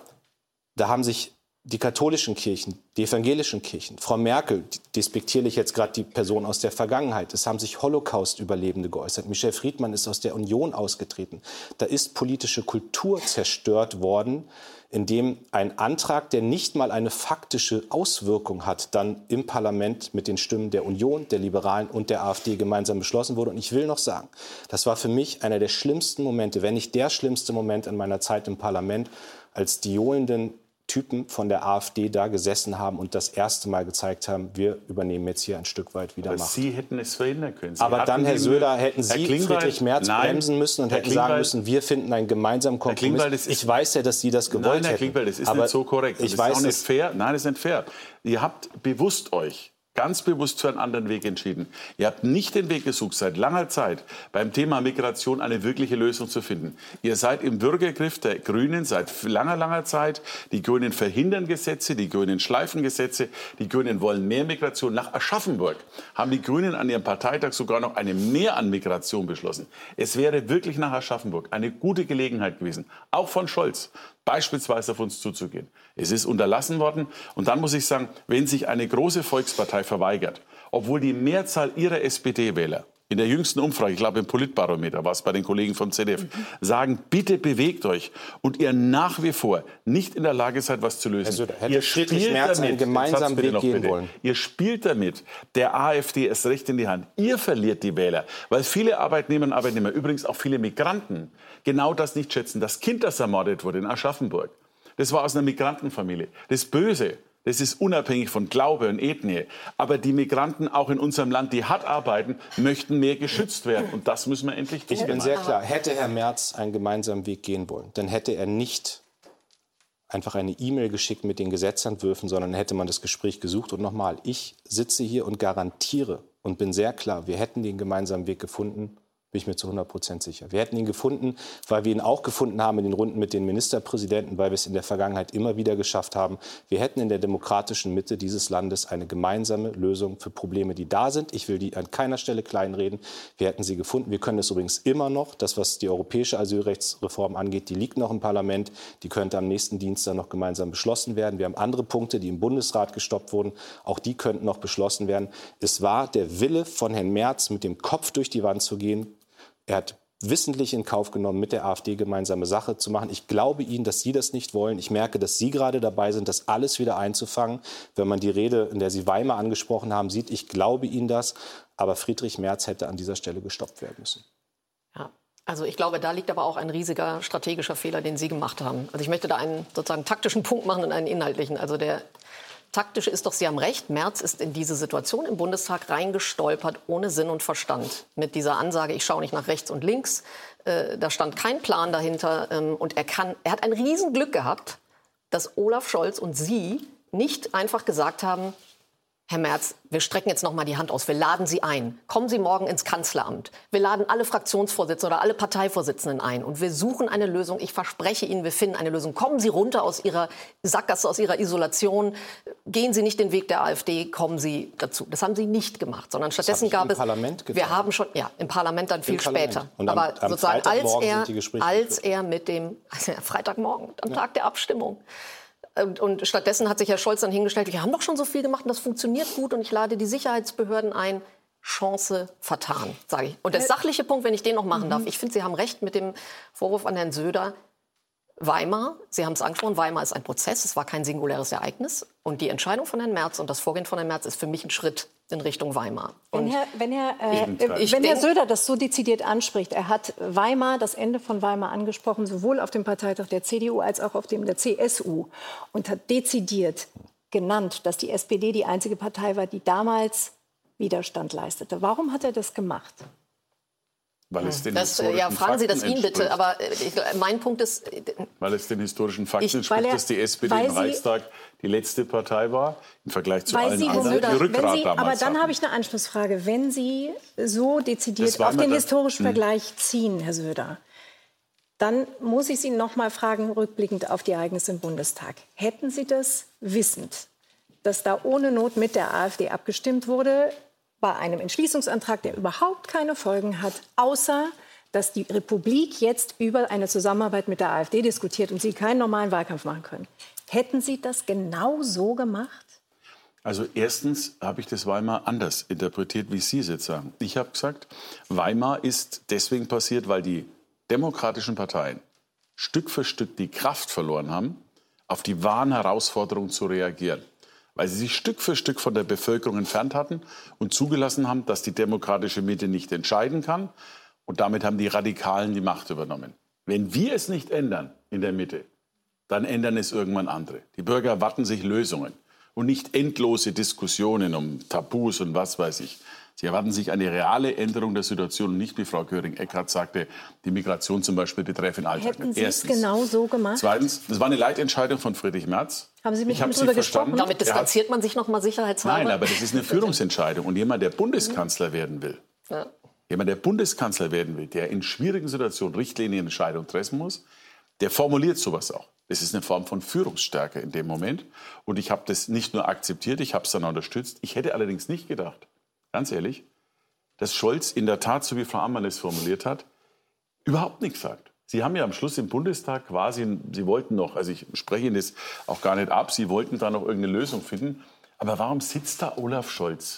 da haben sich die katholischen Kirchen, die evangelischen Kirchen, Frau Merkel, despektierlich jetzt gerade die Person aus der Vergangenheit, es haben sich Holocaust-Überlebende geäußert. Michel Friedmann ist aus der Union ausgetreten. Da ist politische Kultur zerstört worden, indem ein Antrag, der nicht mal eine faktische Auswirkung hat, dann im Parlament mit den Stimmen der Union, der Liberalen und der AfD gemeinsam beschlossen wurde. Und ich will noch sagen, das war für mich einer der schlimmsten Momente, wenn nicht der schlimmste Moment in meiner Zeit im Parlament, als die johlenden Typen von der AfD da gesessen haben und das erste Mal gezeigt haben, wir übernehmen jetzt hier ein Stück weit wieder Aber Macht. Sie hätten es verhindern können. Sie Aber dann, Herr Söder, hätten Herr Sie Klingbeil, Friedrich Merz nein, bremsen müssen und Herr hätten Klingbeil, sagen müssen, wir finden einen gemeinsamen Kompromiss. Ist, ich weiß ja, dass Sie das gewollt nein, Herr hätten. Klingbeil, das ist aber nicht so korrekt. Das ich ist weiß, auch nicht fair. Nein, das ist nicht fair. Ihr habt bewusst euch ganz bewusst für einen anderen Weg entschieden. Ihr habt nicht den Weg gesucht, seit langer Zeit beim Thema Migration eine wirkliche Lösung zu finden. Ihr seid im Bürgergriff der Grünen seit langer, langer Zeit. Die Grünen verhindern Gesetze, die Grünen schleifen Gesetze, die Grünen wollen mehr Migration. Nach Aschaffenburg haben die Grünen an ihrem Parteitag sogar noch eine Mehr an Migration beschlossen. Es wäre wirklich nach Aschaffenburg eine gute Gelegenheit gewesen, auch von Scholz, beispielsweise auf uns zuzugehen. Es ist unterlassen worden. Und dann muss ich sagen, wenn sich eine große Volkspartei verweigert, obwohl die Mehrzahl ihrer S P D-Wähler in der jüngsten Umfrage, ich glaube im Politbarometer war es bei den Kollegen vom Z D F, mhm. sagen, bitte bewegt euch und ihr nach wie vor nicht in der Lage seid, was zu lösen. Also, hätte ihr Friedrich Merz einen gemeinsamen Weg gehen bitte. wollen. Ihr spielt damit der AfD erst recht in die Hand. Ihr verliert die Wähler, weil viele Arbeitnehmerinnen und Arbeitnehmer, übrigens auch viele Migranten, genau das nicht schätzen. Das Kind, das ermordet wurde in Aschaffenburg, das war aus einer Migrantenfamilie. Das Böse, das ist unabhängig von Glaube und Ethnie. Aber die Migranten auch in unserem Land, die hart arbeiten, möchten mehr geschützt werden. Und das müssen wir endlich tun. Ich bin sehr klar, hätte Herr Merz einen gemeinsamen Weg gehen wollen, dann hätte er nicht einfach eine E-Mail geschickt mit den Gesetzentwürfen, sondern hätte man das Gespräch gesucht. Und nochmal, ich sitze hier und garantiere und bin sehr klar, wir hätten den gemeinsamen Weg gefunden. Bin ich mir zu hundert Prozent sicher. Wir hätten ihn gefunden, weil wir ihn auch gefunden haben in den Runden mit den Ministerpräsidenten, weil wir es in der Vergangenheit immer wieder geschafft haben. Wir hätten in der demokratischen Mitte dieses Landes eine gemeinsame Lösung für Probleme, die da sind. Ich will die an keiner Stelle kleinreden. Wir hätten sie gefunden. Wir können es übrigens immer noch. Das, was die europäische Asylrechtsreform angeht, die liegt noch im Parlament. Die könnte am nächsten Dienstag noch gemeinsam beschlossen werden. Wir haben andere Punkte, die im Bundesrat gestoppt wurden. Auch die könnten noch beschlossen werden. Es war der Wille von Herrn Merz, mit dem Kopf durch die Wand zu gehen. Er hat wissentlich in Kauf genommen, mit der AfD gemeinsame Sache zu machen. Ich glaube Ihnen, dass Sie das nicht wollen. Ich merke, dass Sie gerade dabei sind, das alles wieder einzufangen. Wenn man die Rede, in der Sie Weimar angesprochen haben, sieht, ich glaube Ihnen das. Aber Friedrich Merz hätte an dieser Stelle gestoppt werden müssen. Ja, also ich glaube, da liegt aber auch ein riesiger strategischer Fehler, den Sie gemacht haben. Also ich möchte da einen sozusagen taktischen Punkt machen und einen inhaltlichen. Also der Taktische ist doch, Sie haben recht, Merz ist in diese Situation im Bundestag reingestolpert, ohne Sinn und Verstand. Mit dieser Ansage, ich schaue nicht nach rechts und links, äh, da stand kein Plan dahinter. Ähm, und er, kann, er hat ein Riesenglück gehabt, dass Olaf Scholz und Sie nicht einfach gesagt haben, Herr Merz, wir strecken jetzt noch mal die Hand aus. Wir laden Sie ein. Kommen Sie morgen ins Kanzleramt. Wir laden alle Fraktionsvorsitzenden oder alle Parteivorsitzenden ein. Und wir suchen eine Lösung. Ich verspreche Ihnen, wir finden eine Lösung. Kommen Sie runter aus Ihrer Sackgasse, aus Ihrer Isolation. Gehen Sie nicht den Weg der AfD. Kommen Sie dazu. Das haben Sie nicht gemacht, sondern stattdessen gab es. Parlament getan. Wir haben schon, ja, im Parlament dann viel später. Und am, Aber am sozusagen, als er, als geführt. er mit dem also Freitagmorgen, am ja. Tag der Abstimmung. Und, und stattdessen hat sich Herr Scholz dann hingestellt, wir haben doch schon so viel gemacht und das funktioniert gut und ich lade die Sicherheitsbehörden ein. Chance vertan, sage ich. Und der sachliche Punkt, wenn ich den noch machen mhm. darf, ich finde, Sie haben recht mit dem Vorwurf an Herrn Söder. Weimar, Sie haben es angesprochen, Weimar ist ein Prozess, es war kein singuläres Ereignis. Und die Entscheidung von Herrn Merz und das Vorgehen von Herrn Merz ist für mich ein Schritt in Richtung Weimar. Wenn Herr, wenn Herr, äh, ich, wenn Herr Söder das so dezidiert anspricht, er hat Weimar, das Ende von Weimar angesprochen, sowohl auf dem Parteitag der C D U als auch auf dem der C S U. Und hat dezidiert genannt, dass die S P D die einzige Partei war, die damals Widerstand leistete. Warum hat er das gemacht? Weil es den das, historischen ja, fragen Sie das Fakten ihn bitte. entspricht. Aber ich, mein Punkt ist, Weil es den historischen Fakten Ich- entspricht, weil er- dass die S P D weil im Sie- Reichstag die letzte Partei war, im Vergleich zu Weil allen Sie, Herr anderen, Söder, die Rückgrat wenn Sie, damals aber dann hatten. habe ich eine Anschlussfrage. Wenn Sie so dezidiert Das war auf immer den das- historischen Hm. Vergleich ziehen, Herr Söder, dann muss ich Sie noch mal fragen, rückblickend auf die Ereignisse im Bundestag. Hätten Sie das wissend, dass da ohne Not mit der AfD abgestimmt wurde, bei einem Entschließungsantrag, der überhaupt keine Folgen hat, außer dass die Republik jetzt über eine Zusammenarbeit mit der AfD diskutiert und Sie keinen normalen Wahlkampf machen können? Hätten Sie das genau so gemacht? Also erstens habe ich das Weimar anders interpretiert, wie Sie es jetzt sagen. Ich habe gesagt, Weimar ist deswegen passiert, weil die demokratischen Parteien Stück für Stück die Kraft verloren haben, auf die wahren Herausforderungen zu reagieren. Weil sie sich Stück für Stück von der Bevölkerung entfernt hatten und zugelassen haben, dass die demokratische Mitte nicht entscheiden kann. Und damit haben die Radikalen die Macht übernommen. Wenn wir es nicht ändern in der Mitte, dann ändern es irgendwann andere. Die Bürger erwarten sich Lösungen und nicht endlose Diskussionen um Tabus und was weiß ich. Sie erwarten sich eine reale Änderung der Situation und nicht, wie Frau Göring-Eckardt sagte, die Migration zum Beispiel betreffe den Alltag. Hätten Sie es Erstens. genau so gemacht? Zweitens, das war eine Leitentscheidung von Friedrich Merz. Haben Sie mit Ich ihm habe drüber sie verstanden. gesprochen? damit Er hat- distanziert man sich noch mal sicherheitshalber. Nein, aber das ist eine Führungsentscheidung. Und jemand, der Bundeskanzler werden will, Ja. jemand, der Bundeskanzler werden will, der in schwierigen Situationen Richtlinienentscheidungen treffen muss, der formuliert sowas auch. Das ist eine Form von Führungsstärke in dem Moment. Und ich habe das nicht nur akzeptiert, ich habe es dann unterstützt. Ich hätte allerdings nicht gedacht, ganz ehrlich, dass Scholz in der Tat, so wie Frau Ammann es formuliert hat, überhaupt nichts sagt. Sie haben ja am Schluss im Bundestag quasi, Sie wollten noch, also ich spreche Ihnen das auch gar nicht ab, Sie wollten da noch irgendeine Lösung finden. Aber warum sitzt da Olaf Scholz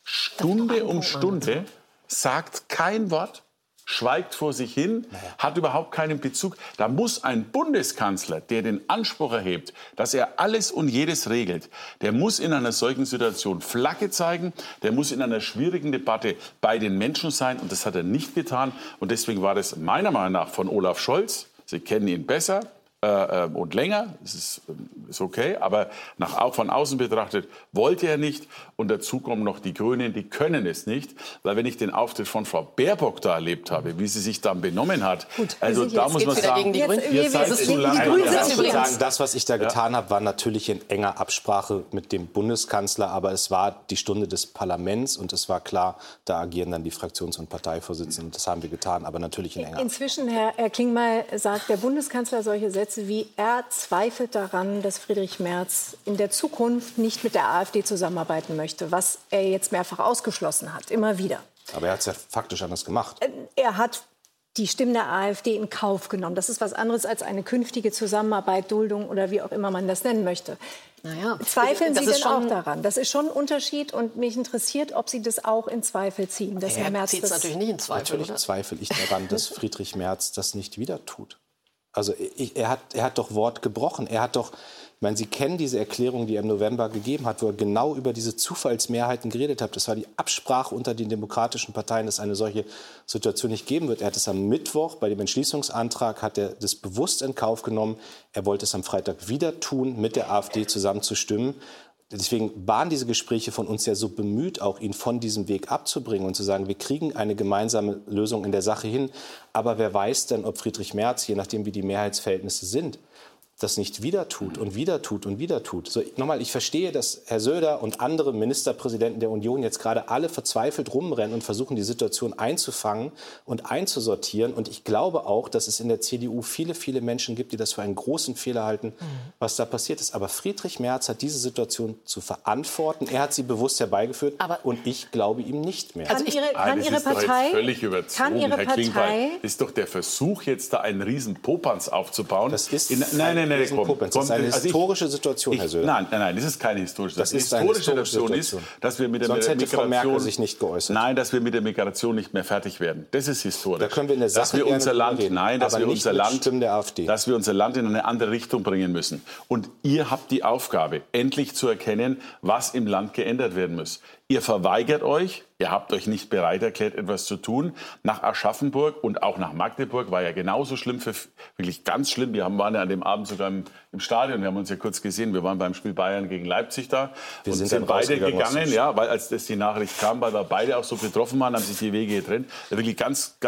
Stunde um Stunde, sagt kein Wort, schweigt vor sich hin, hat überhaupt keinen Bezug. Da muss ein Bundeskanzler, der den Anspruch erhebt, dass er alles und jedes regelt, der muss in einer solchen Situation Flagge zeigen, der muss in einer schwierigen Debatte bei den Menschen sein. Und das hat er nicht getan. Und deswegen war das meiner Meinung nach von Olaf Scholz, Sie kennen ihn besser, äh, und länger, das ist, ist okay, aber nach, auch von außen betrachtet wollte er nicht. Und dazu kommen noch die Grünen, die können es nicht, weil wenn ich den Auftritt von Frau Baerbock da erlebt habe, wie sie sich dann benommen hat, Gut, also wir da sind muss jetzt- man geht's wieder sagen, gegen die Jetzt, Grünen? wir, ihr seid wir, zu die lange- Grünen Ja, sind das Ich übrigens würde sagen, das, was ich da getan habe, war natürlich in enger Absprache mit dem Bundeskanzler. Aber es war die Stunde des Parlaments und es war klar, da agieren dann die Fraktions- und Parteivorsitzenden. Das haben wir getan, aber natürlich in enger Absprache. Inzwischen, Herr, Herr Klingbeil, sagt der Bundeskanzler solche Sätze wie, er zweifelt daran, dass Friedrich Merz in der Zukunft nicht mit der AfD zusammenarbeiten möchte, was er jetzt mehrfach ausgeschlossen hat, immer wieder. Aber er hat es ja faktisch anders gemacht. Er hat die Stimmen der AfD in Kauf genommen. Das ist was anderes als eine künftige Zusammenarbeit, Duldung oder wie auch immer man das nennen möchte. Naja, Zweifeln das Sie ist denn auch schon- daran? Das ist schon ein Unterschied und mich interessiert, ob Sie das auch in Zweifel ziehen, dass Herr Er Merz zieht es das... natürlich nicht in Zweifel. Natürlich Oder? zweifle ich daran, dass Friedrich Merz das nicht wieder tut. Also ich, er, hat, er hat doch Wort gebrochen. Er hat doch, ich meine, Sie kennen diese Erklärung, die er im November gegeben hat, wo er genau über diese Zufallsmehrheiten geredet hat. Das war die Absprache unter den demokratischen Parteien, dass eine solche Situation nicht geben wird. Er hat es am Mittwoch bei dem Entschließungsantrag, hat er das bewusst in Kauf genommen. Er wollte es am Freitag wieder tun, mit der AfD zusammenzustimmen. Deswegen waren diese Gespräche von uns ja so bemüht, auch ihn von diesem Weg abzubringen und zu sagen, wir kriegen eine gemeinsame Lösung in der Sache hin. Aber wer weiß denn, ob Friedrich Merz, je nachdem wie die Mehrheitsverhältnisse sind, das nicht wieder tut und wieder tut und wieder tut. So, nochmal, ich verstehe, dass Herr Söder und andere Ministerpräsidenten der Union jetzt gerade alle verzweifelt rumrennen und versuchen, die Situation einzufangen und einzusortieren. Und ich glaube auch, dass es in der C D U viele, viele Menschen gibt, die das für einen großen Fehler halten, was da passiert ist. Aber Friedrich Merz hat diese Situation zu verantworten. Er hat sie bewusst herbeigeführt Aber und ich glaube ihm nicht mehr. Kann Ihre, Ah, kann das Ihre ist doch jetzt Partei... völlig überzogen, kann Ihre Herr Partei... Klingbeil. Das ist doch der Versuch, jetzt da einen riesen Popanz aufzubauen. Das ist In, nein, nein, nein, ein komm, Popanz. komm, Das ist eine also ich- historische Situation, Herr ich, Söder. Nein, nein, nein, das ist keine historische Das Situation. ist Die eine historische historische Situation ist, Situation. dass wir mit der Sonst hätte Frau Migration... Merkel sich nicht geäußert. Nein, dass wir mit der Migration nicht mehr fertig werden. Das ist historisch. Da können wir in der Sache dass wir gerne unser drüber Land, reden, nein, dass aber wir nicht unser mit Land, Stimmen der AfD. dass wir unser Land in eine andere Richtung bringen müssen. Und ihr habt die Aufgabe, endlich zu erkennen, was im Land geändert werden muss. Ihr verweigert euch, ihr habt euch nicht bereit erklärt, etwas zu tun. Nach Aschaffenburg und auch nach Magdeburg war ja genauso schlimm, für, wirklich ganz schlimm. Wir haben, waren ja an dem Abend sogar im, im Stadion, wir haben uns ja kurz gesehen, wir waren beim Spiel Bayern gegen Leipzig da. Wir und sind sind, dann beide rausgegangen aus dem gegangen, ja, weil als das die Nachricht kam, weil wir beide auch so betroffen waren, haben sich die Wege getrennt. Ja, wirklich ganz, ganz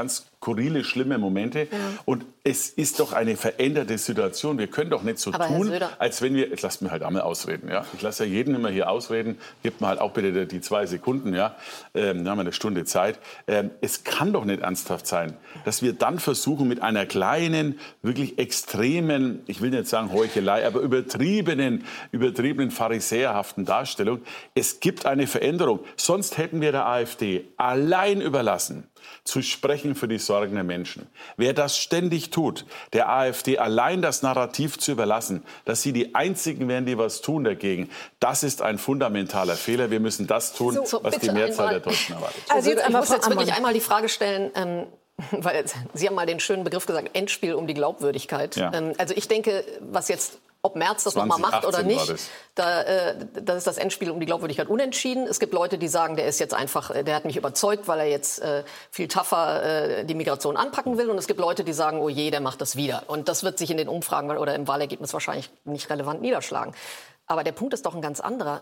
skurrile, schlimme Momente. Ja. Und es ist doch eine veränderte Situation. Wir können doch nicht so Aber tun, als wenn wir... Jetzt lasst mich halt einmal ausreden. Ja? Ich lasse ja jeden immer hier ausreden. Gebt mir halt auch bitte die zwei Sekunden. Ja? Ähm, dann haben wir eine Stunde Zeit. Ähm, es kann doch nicht ernsthaft sein, dass wir dann versuchen, mit einer kleinen, wirklich extremen, ich will nicht sagen Heuchelei, aber übertriebenen, übertriebenen pharisäerhaften Darstellung. Es gibt eine Veränderung. Sonst hätten wir der AfD allein überlassen, zu sprechen für die Sorgen der Menschen. Wer das ständig tut, der AfD allein das Narrativ zu überlassen, dass sie die Einzigen wären, die was tun dagegen, das ist ein fundamentaler Fehler. Wir müssen das tun, so, was die Mehrzahl der Deutschen erwartet. Also jetzt ich muss jetzt wirklich einmal die Frage stellen, ähm, weil Sie haben mal den schönen Begriff gesagt, Endspiel um die Glaubwürdigkeit. Ja. Ähm, also ich denke, was jetzt... Ob Merz das nochmal macht oder nicht, da, äh, das ist das Endspiel um die Glaubwürdigkeit unentschieden. Es gibt Leute, die sagen, der ist jetzt einfach, der hat mich überzeugt, weil er jetzt äh, viel tougher äh, die Migration anpacken will. Und es gibt Leute, die sagen, oh je, der macht das wieder. Und das wird sich in den Umfragen oder im Wahlergebnis wahrscheinlich nicht relevant niederschlagen. Aber der Punkt ist doch ein ganz anderer.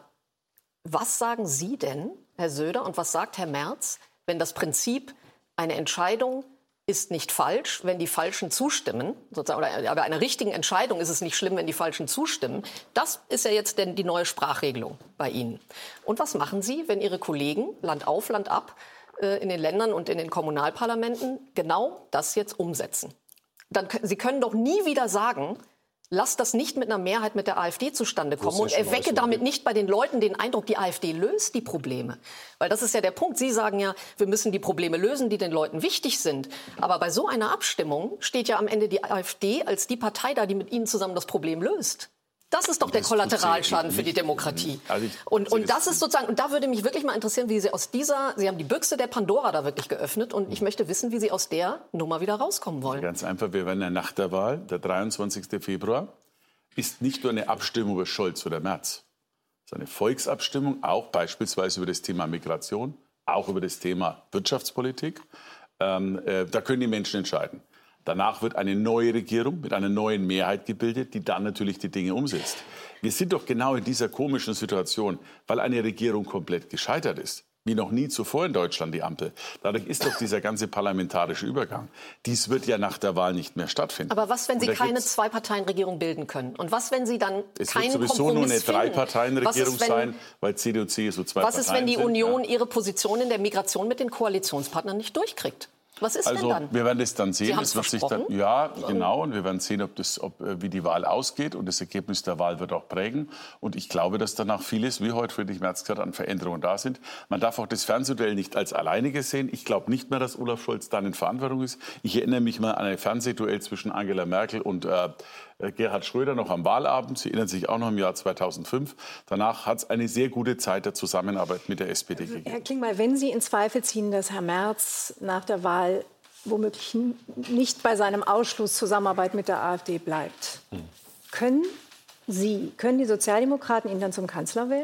Was sagen Sie denn, Herr Söder, und was sagt Herr Merz, wenn das Prinzip eine Entscheidung ist nicht falsch, wenn die Falschen zustimmen, sozusagen, oder bei einer richtigen Entscheidung ist es nicht schlimm, wenn die Falschen zustimmen. Das ist ja jetzt denn die neue Sprachregelung bei Ihnen. Und was machen Sie, wenn Ihre Kollegen Land auf, Land ab äh, in den Ländern und in den Kommunalparlamenten genau das jetzt umsetzen? Dann, Sie können doch nie wieder sagen, lasst das nicht mit einer Mehrheit mit der AfD zustande kommen und erwecke damit nicht bei den Leuten den Eindruck, die AfD löst die Probleme. Weil das ist ja der Punkt. Sie sagen ja, wir müssen die Probleme lösen, die den Leuten wichtig sind. Aber bei so einer Abstimmung steht ja am Ende die AfD als die Partei da, die mit Ihnen zusammen das Problem löst. Das ist doch der Kollateralschaden für die Demokratie. Also ich, und, und das ist sozusagen, und da würde mich wirklich mal interessieren, wie Sie aus dieser, Sie haben die Büchse der Pandora da wirklich geöffnet und ich möchte wissen, wie Sie aus der Nummer wieder rauskommen wollen. Ganz einfach, wir werden ja nach der Wahl, der dreiundzwanzigsten Februar, ist nicht nur eine Abstimmung über Scholz oder Merz. Es ist eine Volksabstimmung, auch beispielsweise über das Thema Migration, auch über das Thema Wirtschaftspolitik. Ähm, äh, da können die Menschen entscheiden. Danach wird eine neue Regierung mit einer neuen Mehrheit gebildet, die dann natürlich die Dinge umsetzt. Wir sind doch genau in dieser komischen Situation, weil eine Regierung komplett gescheitert ist. Wie noch nie zuvor in Deutschland die Ampel. Dadurch ist doch dieser ganze parlamentarische Übergang. Dies wird ja nach der Wahl nicht mehr stattfinden. Aber was, wenn Sie keine Zwei-Parteien-Regierung bilden können? Und was, wenn Sie dann keinen Kompromiss finden? Es wird sowieso nur eine Drei-Parteien-Regierung sein, weil C D U, C S U zwei Was Parteien ist, wenn die sind, Union ja. ihre Position in der Migration mit den Koalitionspartnern nicht durchkriegt? Was ist also, denn dann? Wir werden es dann sehen. Sie es wird sich dann, ja, genau. Und wir werden sehen, ob das, ob, wie die Wahl ausgeht. Und das Ergebnis der Wahl wird auch prägen. Und ich glaube, dass danach vieles, wie heute Friedrich Merz gesagt hat, an Veränderungen da sind. Man darf auch das Fernsehduell nicht als alleiniges sehen. Ich glaube nicht mehr, dass Olaf Scholz dann in Verantwortung ist. Ich erinnere mich mal an ein Fernsehduell zwischen Angela Merkel und äh, Gerhard Schröder noch am Wahlabend. Sie erinnern sich auch noch im Jahr zweitausendfünf. Danach hat es eine sehr gute Zeit der Zusammenarbeit mit der S P D also, gegeben. Herr Klingbeil, wenn Sie in Zweifel ziehen, dass Herr Merz nach der Wahl womöglich nicht bei seinem Ausschluss Zusammenarbeit mit der AfD bleibt, hm. können Sie, können die Sozialdemokraten ihn dann zum Kanzler wählen?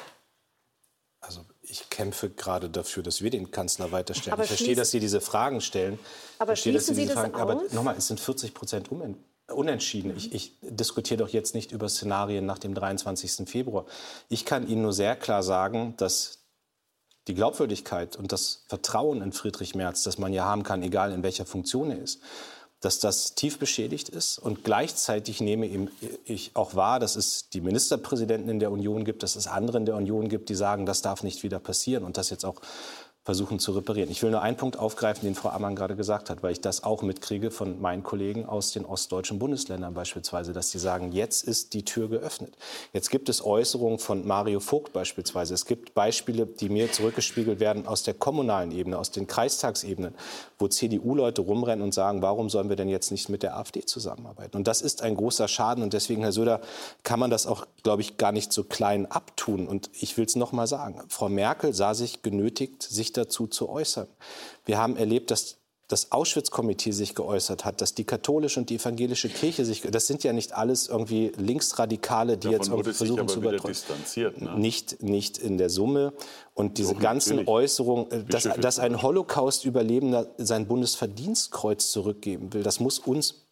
Also ich kämpfe gerade dafür, dass wir den Kanzler weiterstellen. Aber ich verstehe, dass Sie diese Fragen stellen. Aber verstehe, schließen Sie das Fragen, aus? Aber nochmal, es sind vierzig Prozent um. Unentschieden. Ich, ich diskutiere doch jetzt nicht über Szenarien nach dem dreiundzwanzigsten Februar. Ich kann Ihnen nur sehr klar sagen, dass die Glaubwürdigkeit und das Vertrauen in Friedrich Merz, das man ja haben kann, egal in welcher Funktion er ist, dass das tief beschädigt ist. Und gleichzeitig nehme ich auch wahr, dass es die Ministerpräsidenten in der Union gibt, dass es andere in der Union gibt, die sagen, das darf nicht wieder passieren und das jetzt auch versuchen zu reparieren. Ich will nur einen Punkt aufgreifen, den Frau Ammann gerade gesagt hat, weil ich das auch mitkriege von meinen Kollegen aus den ostdeutschen Bundesländern beispielsweise, dass die sagen, jetzt ist die Tür geöffnet. Jetzt gibt es Äußerungen von Mario Vogt beispielsweise. Es gibt Beispiele, die mir zurückgespiegelt werden aus der kommunalen Ebene, aus den Kreistagsebenen, wo C D U-Leute rumrennen und sagen, warum sollen wir denn jetzt nicht mit der AfD zusammenarbeiten? Und das ist ein großer Schaden und deswegen, Herr Söder, kann man das auch, glaube ich, gar nicht so klein abtun. Und ich will es noch mal sagen, Frau Merkel sah sich genötigt, sich dazu zu äußern. Wir haben erlebt, dass das Auschwitz-Komitee sich geäußert hat, dass die katholische und die evangelische Kirche sich... Das sind ja nicht alles irgendwie Linksradikale, die Davon jetzt irgendwie versuchen zu überzeugen. Ne? Nicht, nicht in der Summe. Und diese Doch, ganzen natürlich. Äußerungen, dass, dass ein Holocaust-Überlebender sein Bundesverdienstkreuz zurückgeben will, das muss uns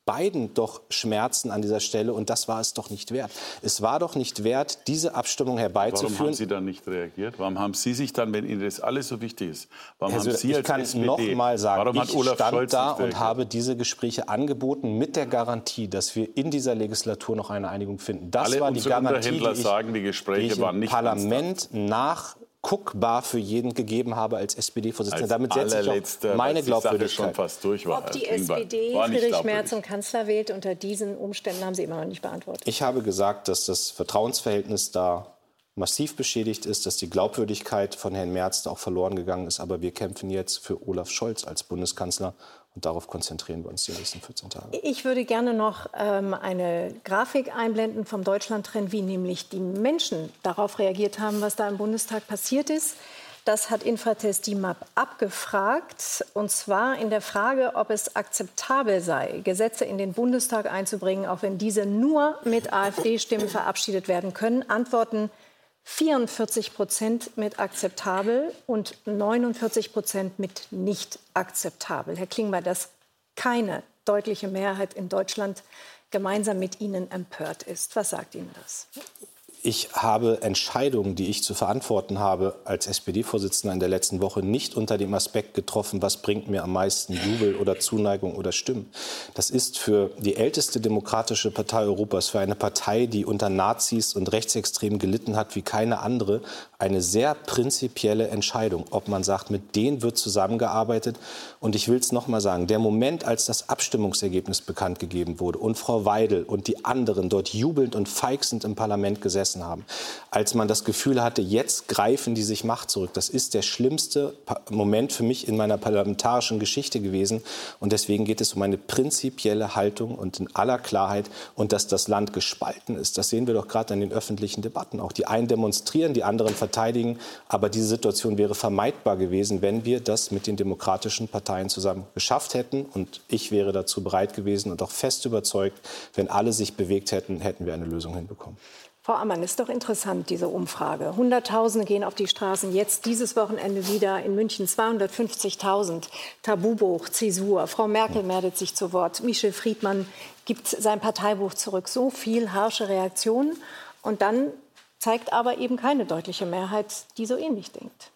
beiden doch Schmerzen an dieser Stelle und das war es doch nicht wert. Es war doch nicht wert, diese Abstimmung herbeizuführen. Warum haben Sie dann nicht reagiert? Warum haben Sie sich dann, wenn Ihnen das alles so wichtig ist, warum Herr haben Söder, Sie ich als kann S P D, noch mal sagen, warum hat ich Olaf stand Scholz da nicht und reagiert? habe diese Gespräche angeboten mit der Garantie, dass wir in dieser Legislatur noch eine Einigung finden. Das Alle war die unsere Garantie, die Unterhändler ich, sagen, die Gespräche die ich waren im nicht Parlament nach guckbar für jeden gegeben habe als S P D-Vorsitzender. Damit setze ich auch meine als die Sache Glaubwürdigkeit. schon fast durch war, Ob die Herr Klingbeil, S P D war nicht Friedrich glaubwürdig. Merz zum Kanzler wählt, unter diesen Umständen haben Sie immer noch nicht beantwortet. Ich habe gesagt, dass das Vertrauensverhältnis da massiv beschädigt ist, dass die Glaubwürdigkeit von Herrn Merz da auch verloren gegangen ist. Aber wir kämpfen jetzt für Olaf Scholz als Bundeskanzler. Und darauf konzentrieren wir uns die nächsten vierzehn Tage. Ich würde gerne noch ähm, eine Grafik einblenden vom Deutschland-Trend, wie nämlich die Menschen darauf reagiert haben, was da im Bundestag passiert ist. Das hat Infratest D I M A P abgefragt, und zwar in der Frage, ob es akzeptabel sei, Gesetze in den Bundestag einzubringen, auch wenn diese nur mit AfD-Stimmen verabschiedet werden können. Antworten vierundvierzig Prozent mit akzeptabel und neunundvierzig Prozent mit nicht akzeptabel. Herr Klingbeil, dass keine deutliche Mehrheit in Deutschland gemeinsam mit Ihnen empört ist. Was sagt Ihnen das? Ich habe Entscheidungen, die ich zu verantworten habe, als S P D-Vorsitzender in der letzten Woche nicht unter dem Aspekt getroffen, was bringt mir am meisten Jubel oder Zuneigung oder Stimmen. Das ist für die älteste demokratische Partei Europas, für eine Partei, die unter Nazis und Rechtsextremen gelitten hat wie keine andere, eine sehr prinzipielle Entscheidung, ob man sagt, mit denen wird zusammengearbeitet. Und ich will es noch mal sagen, der Moment, als das Abstimmungsergebnis bekannt gegeben wurde und Frau Weidel und die anderen dort jubelnd und feixend im Parlament gesessen haben, als man das Gefühl hatte, jetzt greifen die sich Macht zurück. Das ist der schlimmste Moment für mich in meiner parlamentarischen Geschichte gewesen. Und deswegen geht es um eine prinzipielle Haltung und in aller Klarheit. Und dass das Land gespalten ist, das sehen wir doch gerade an den öffentlichen Debatten. Auch die einen demonstrieren, die anderen verteidigen. Aber diese Situation wäre vermeidbar gewesen, wenn wir das mit den demokratischen Parteien zusammen geschafft hätten. Und ich wäre dazu bereit gewesen und auch fest überzeugt, wenn alle sich bewegt hätten, hätten wir eine Lösung hinbekommen. Frau Ammann, ist doch interessant, diese Umfrage. Hunderttausende gehen auf die Straßen, jetzt dieses Wochenende wieder in München zweihundertfünfzigtausend. Tabubuch, Zäsur. Frau Merkel meldet sich zu Wort. Michel Friedmann gibt sein Parteibuch zurück. So viel harsche Reaktionen. Und dann zeigt aber eben keine deutliche Mehrheit, die so ähnlich denkt.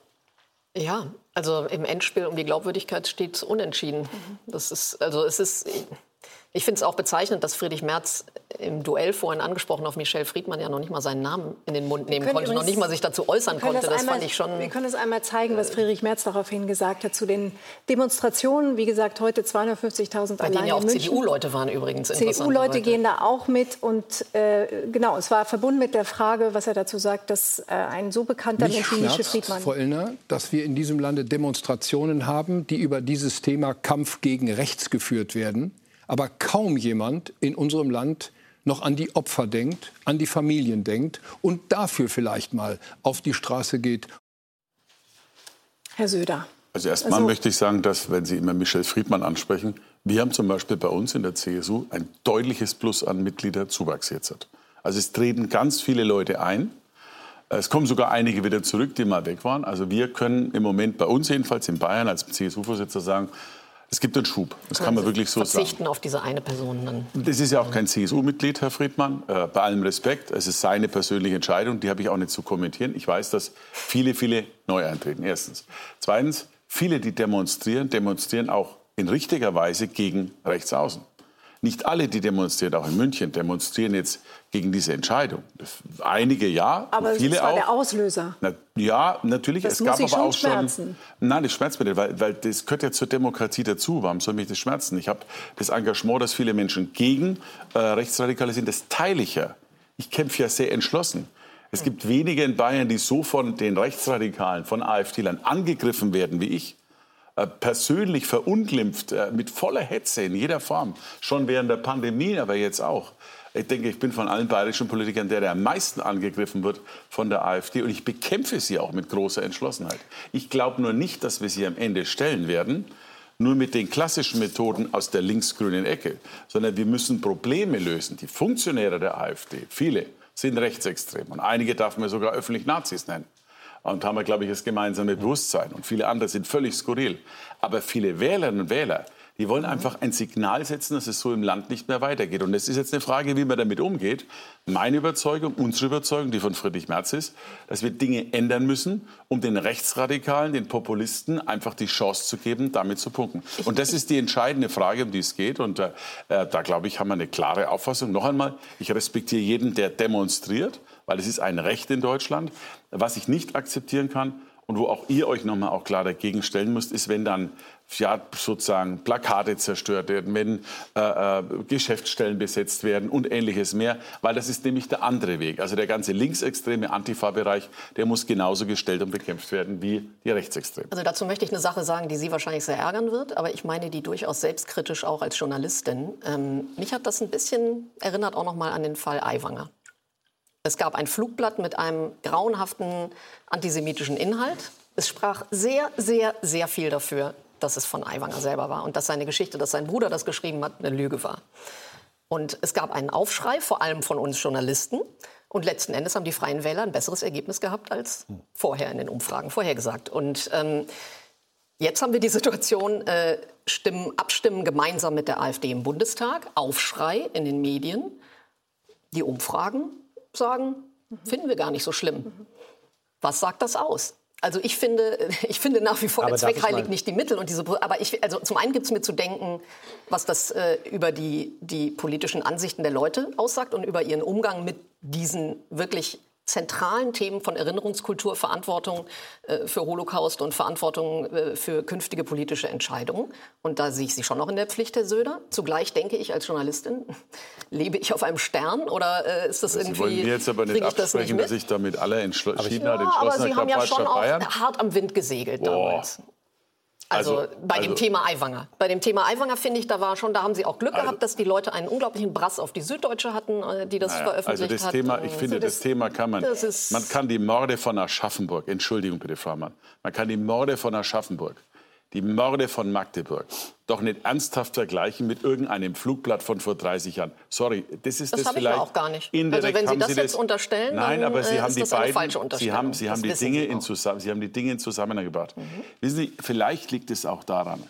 Ja, also im Endspiel um die Glaubwürdigkeit steht es unentschieden. Mhm. Das ist, also es ist... Ich finde es auch bezeichnend, dass Friedrich Merz im Duell vorhin angesprochen auf Michel Friedmann ja noch nicht mal seinen Namen in den Mund nehmen konnte, noch nicht mal sich dazu äußern konnte. Das, das einmal, fand ich schon. Wir können es einmal zeigen, was Friedrich Merz daraufhin gesagt hat zu den Demonstrationen. Wie gesagt, heute zweihundertfünfzigtausend allein in München. Bei denen ja auch C D U-Leute waren übrigens. C D U-Leute gehen da auch mit. Und äh, genau, es war verbunden mit der Frage, was er dazu sagt, dass äh, ein so bekannter Mensch wie Michel Friedmann... Frau Illner, dass wir in diesem Lande Demonstrationen haben, die über dieses Thema Kampf gegen rechts geführt werden. Aber kaum jemand in unserem Land noch an die Opfer denkt, an die Familien denkt und dafür vielleicht mal auf die Straße geht. Herr Söder. Also erst mal also, möchte ich sagen, dass, wenn Sie immer Michel Friedmann ansprechen, wir haben zum Beispiel bei uns in der C S U ein deutliches Plus an Mitgliederzuwachs jetzt. Also es treten ganz viele Leute ein. Es kommen sogar einige wieder zurück, die mal weg waren. Also wir können im Moment bei uns jedenfalls in Bayern als C S U-Vorsitzender sagen, es gibt einen Schub. Das kann man wirklich so sagen. Verzichten auf diese eine Person dann. Das ist ja auch kein C S U-Mitglied, Herr Friedmann. Äh, bei allem Respekt. Es ist seine persönliche Entscheidung. Die habe ich auch nicht zu kommentieren. Ich weiß, dass viele, viele neu eintreten. Erstens. Zweitens. Viele, die demonstrieren, demonstrieren auch in richtiger Weise gegen Rechtsaußen. Nicht alle, die demonstrieren, auch in München, demonstrieren jetzt gegen diese Entscheidung. Einige ja, aber viele das war auch. Der Auslöser. Na, ja, natürlich. Das es muss gab sich aber schon auch schon. Schmerzen. Nein, das schmerzt mir nicht, weil, weil das gehört ja zur Demokratie dazu. Warum soll mich das schmerzen? Ich habe das Engagement, das viele Menschen gegen äh, Rechtsradikale sind, das teile ich ja. Ich kämpfe ja sehr entschlossen. Es gibt wenige in Bayern, die so von den Rechtsradikalen, von AfD-Lern angegriffen werden wie ich. Persönlich verunglimpft, mit voller Hetze in jeder Form. Schon während der Pandemie, aber jetzt auch. Ich denke, ich bin von allen bayerischen Politikern der, der am meisten angegriffen wird von der AfD. Und ich bekämpfe sie auch mit großer Entschlossenheit. Ich glaube nur nicht, dass wir sie am Ende stellen werden, nur mit den klassischen Methoden aus der linksgrünen Ecke. Sondern wir müssen Probleme lösen. Die Funktionäre der AfD, viele, sind rechtsextrem. Und einige darf man sogar öffentlich Nazis nennen. Und haben wir, glaube ich, das gemeinsame Bewusstsein. Und viele andere sind völlig skurril. Aber viele Wählerinnen und Wähler, Die wollen einfach ein Signal setzen, dass es so im Land nicht mehr weitergeht. Und es ist jetzt eine Frage, wie man damit umgeht. Meine Überzeugung, unsere Überzeugung, die von Friedrich Merz ist, dass wir Dinge ändern müssen, um den Rechtsradikalen, den Populisten einfach die Chance zu geben, damit zu punkten. Und das ist die entscheidende Frage, um die es geht. Und äh, da, glaube ich, haben wir eine klare Auffassung. Noch einmal, ich respektiere jeden, der demonstriert, weil es ist ein Recht in Deutschland. Was ich nicht akzeptieren kann und wo auch ihr euch noch mal auch klar dagegen stellen müsst, ist, wenn dann ja, sozusagen Plakate zerstört werden, wenn äh, äh, Geschäftsstellen besetzt werden und Ähnliches mehr, weil das ist nämlich der andere Weg. Also der ganze linksextreme Antifa-Bereich, der muss genauso gestellt und bekämpft werden wie die Rechtsextremen. Also dazu möchte ich eine Sache sagen, die Sie wahrscheinlich sehr ärgern wird, aber ich meine die durchaus selbstkritisch auch als Journalistin. Ähm, mich hat das ein bisschen erinnert auch noch mal an den Fall Aiwanger. Es gab ein Flugblatt mit einem grauenhaften antisemitischen Inhalt. Es sprach sehr, sehr, sehr viel dafür, dass es von Aiwanger selber war und dass seine Geschichte, dass sein Bruder das geschrieben hat, eine Lüge war. Und es gab einen Aufschrei, vor allem von uns Journalisten. Und letzten Endes haben die Freien Wähler ein besseres Ergebnis gehabt als vorher in den Umfragen vorhergesagt. Und ähm, jetzt haben wir die Situation, äh, stimmen, abstimmen gemeinsam mit der AfD im Bundestag, Aufschrei in den Medien. Die Umfragen sagen, finden wir gar nicht so schlimm. Was sagt das aus? Also ich finde, ich finde nach wie vor, aber der Zweck heiligt nicht die Mittel. Und diese, aber ich, also zum einen gibt es mir zu denken, was das äh, über die, die politischen Ansichten der Leute aussagt und über ihren Umgang mit diesen wirklich zentralen Themen von Erinnerungskultur, Verantwortung äh, für Holocaust und Verantwortung äh, für künftige politische Entscheidungen. Und da sehe ich Sie schon noch in der Pflicht, Herr Söder. Zugleich denke ich als Journalistin, lebe ich auf einem Stern oder äh, ist das Sie irgendwie... wollen mir jetzt aber nicht absprechen, das nicht dass ich da mit aller Entschlossenheit ja, aber Sie haben ja schon auch Bayern. hart am Wind gesegelt Boah. damals. Also, also bei dem also, Thema Aiwanger. Bei dem Thema Aiwanger finde ich, da war schon, da haben Sie auch Glück also, gehabt, dass die Leute einen unglaublichen Brass auf die Süddeutsche hatten, die das naja, veröffentlicht also das hat. Thema, ich finde, das, das Thema kann man, ist, man kann die Morde von Aschaffenburg, Entschuldigung bitte, Frau Mann, man kann die Morde von Aschaffenburg, die Morde von Magdeburg doch nicht ernsthaft vergleichen mit irgendeinem Flugblatt von vor dreißig Jahren. Sorry, das ist das, das vielleicht ich auch gar nicht. Indirekt also wenn Sie haben das Sie jetzt das, unterstellen, nein, dann aber Sie äh, haben ist die das beiden, eine falsche Unterstellung. Sie haben, Sie haben, die, Dinge in zusammen, Sie haben die Dinge in Zusammenhang gebracht. Mhm. Wissen Sie, vielleicht liegt es auch daran,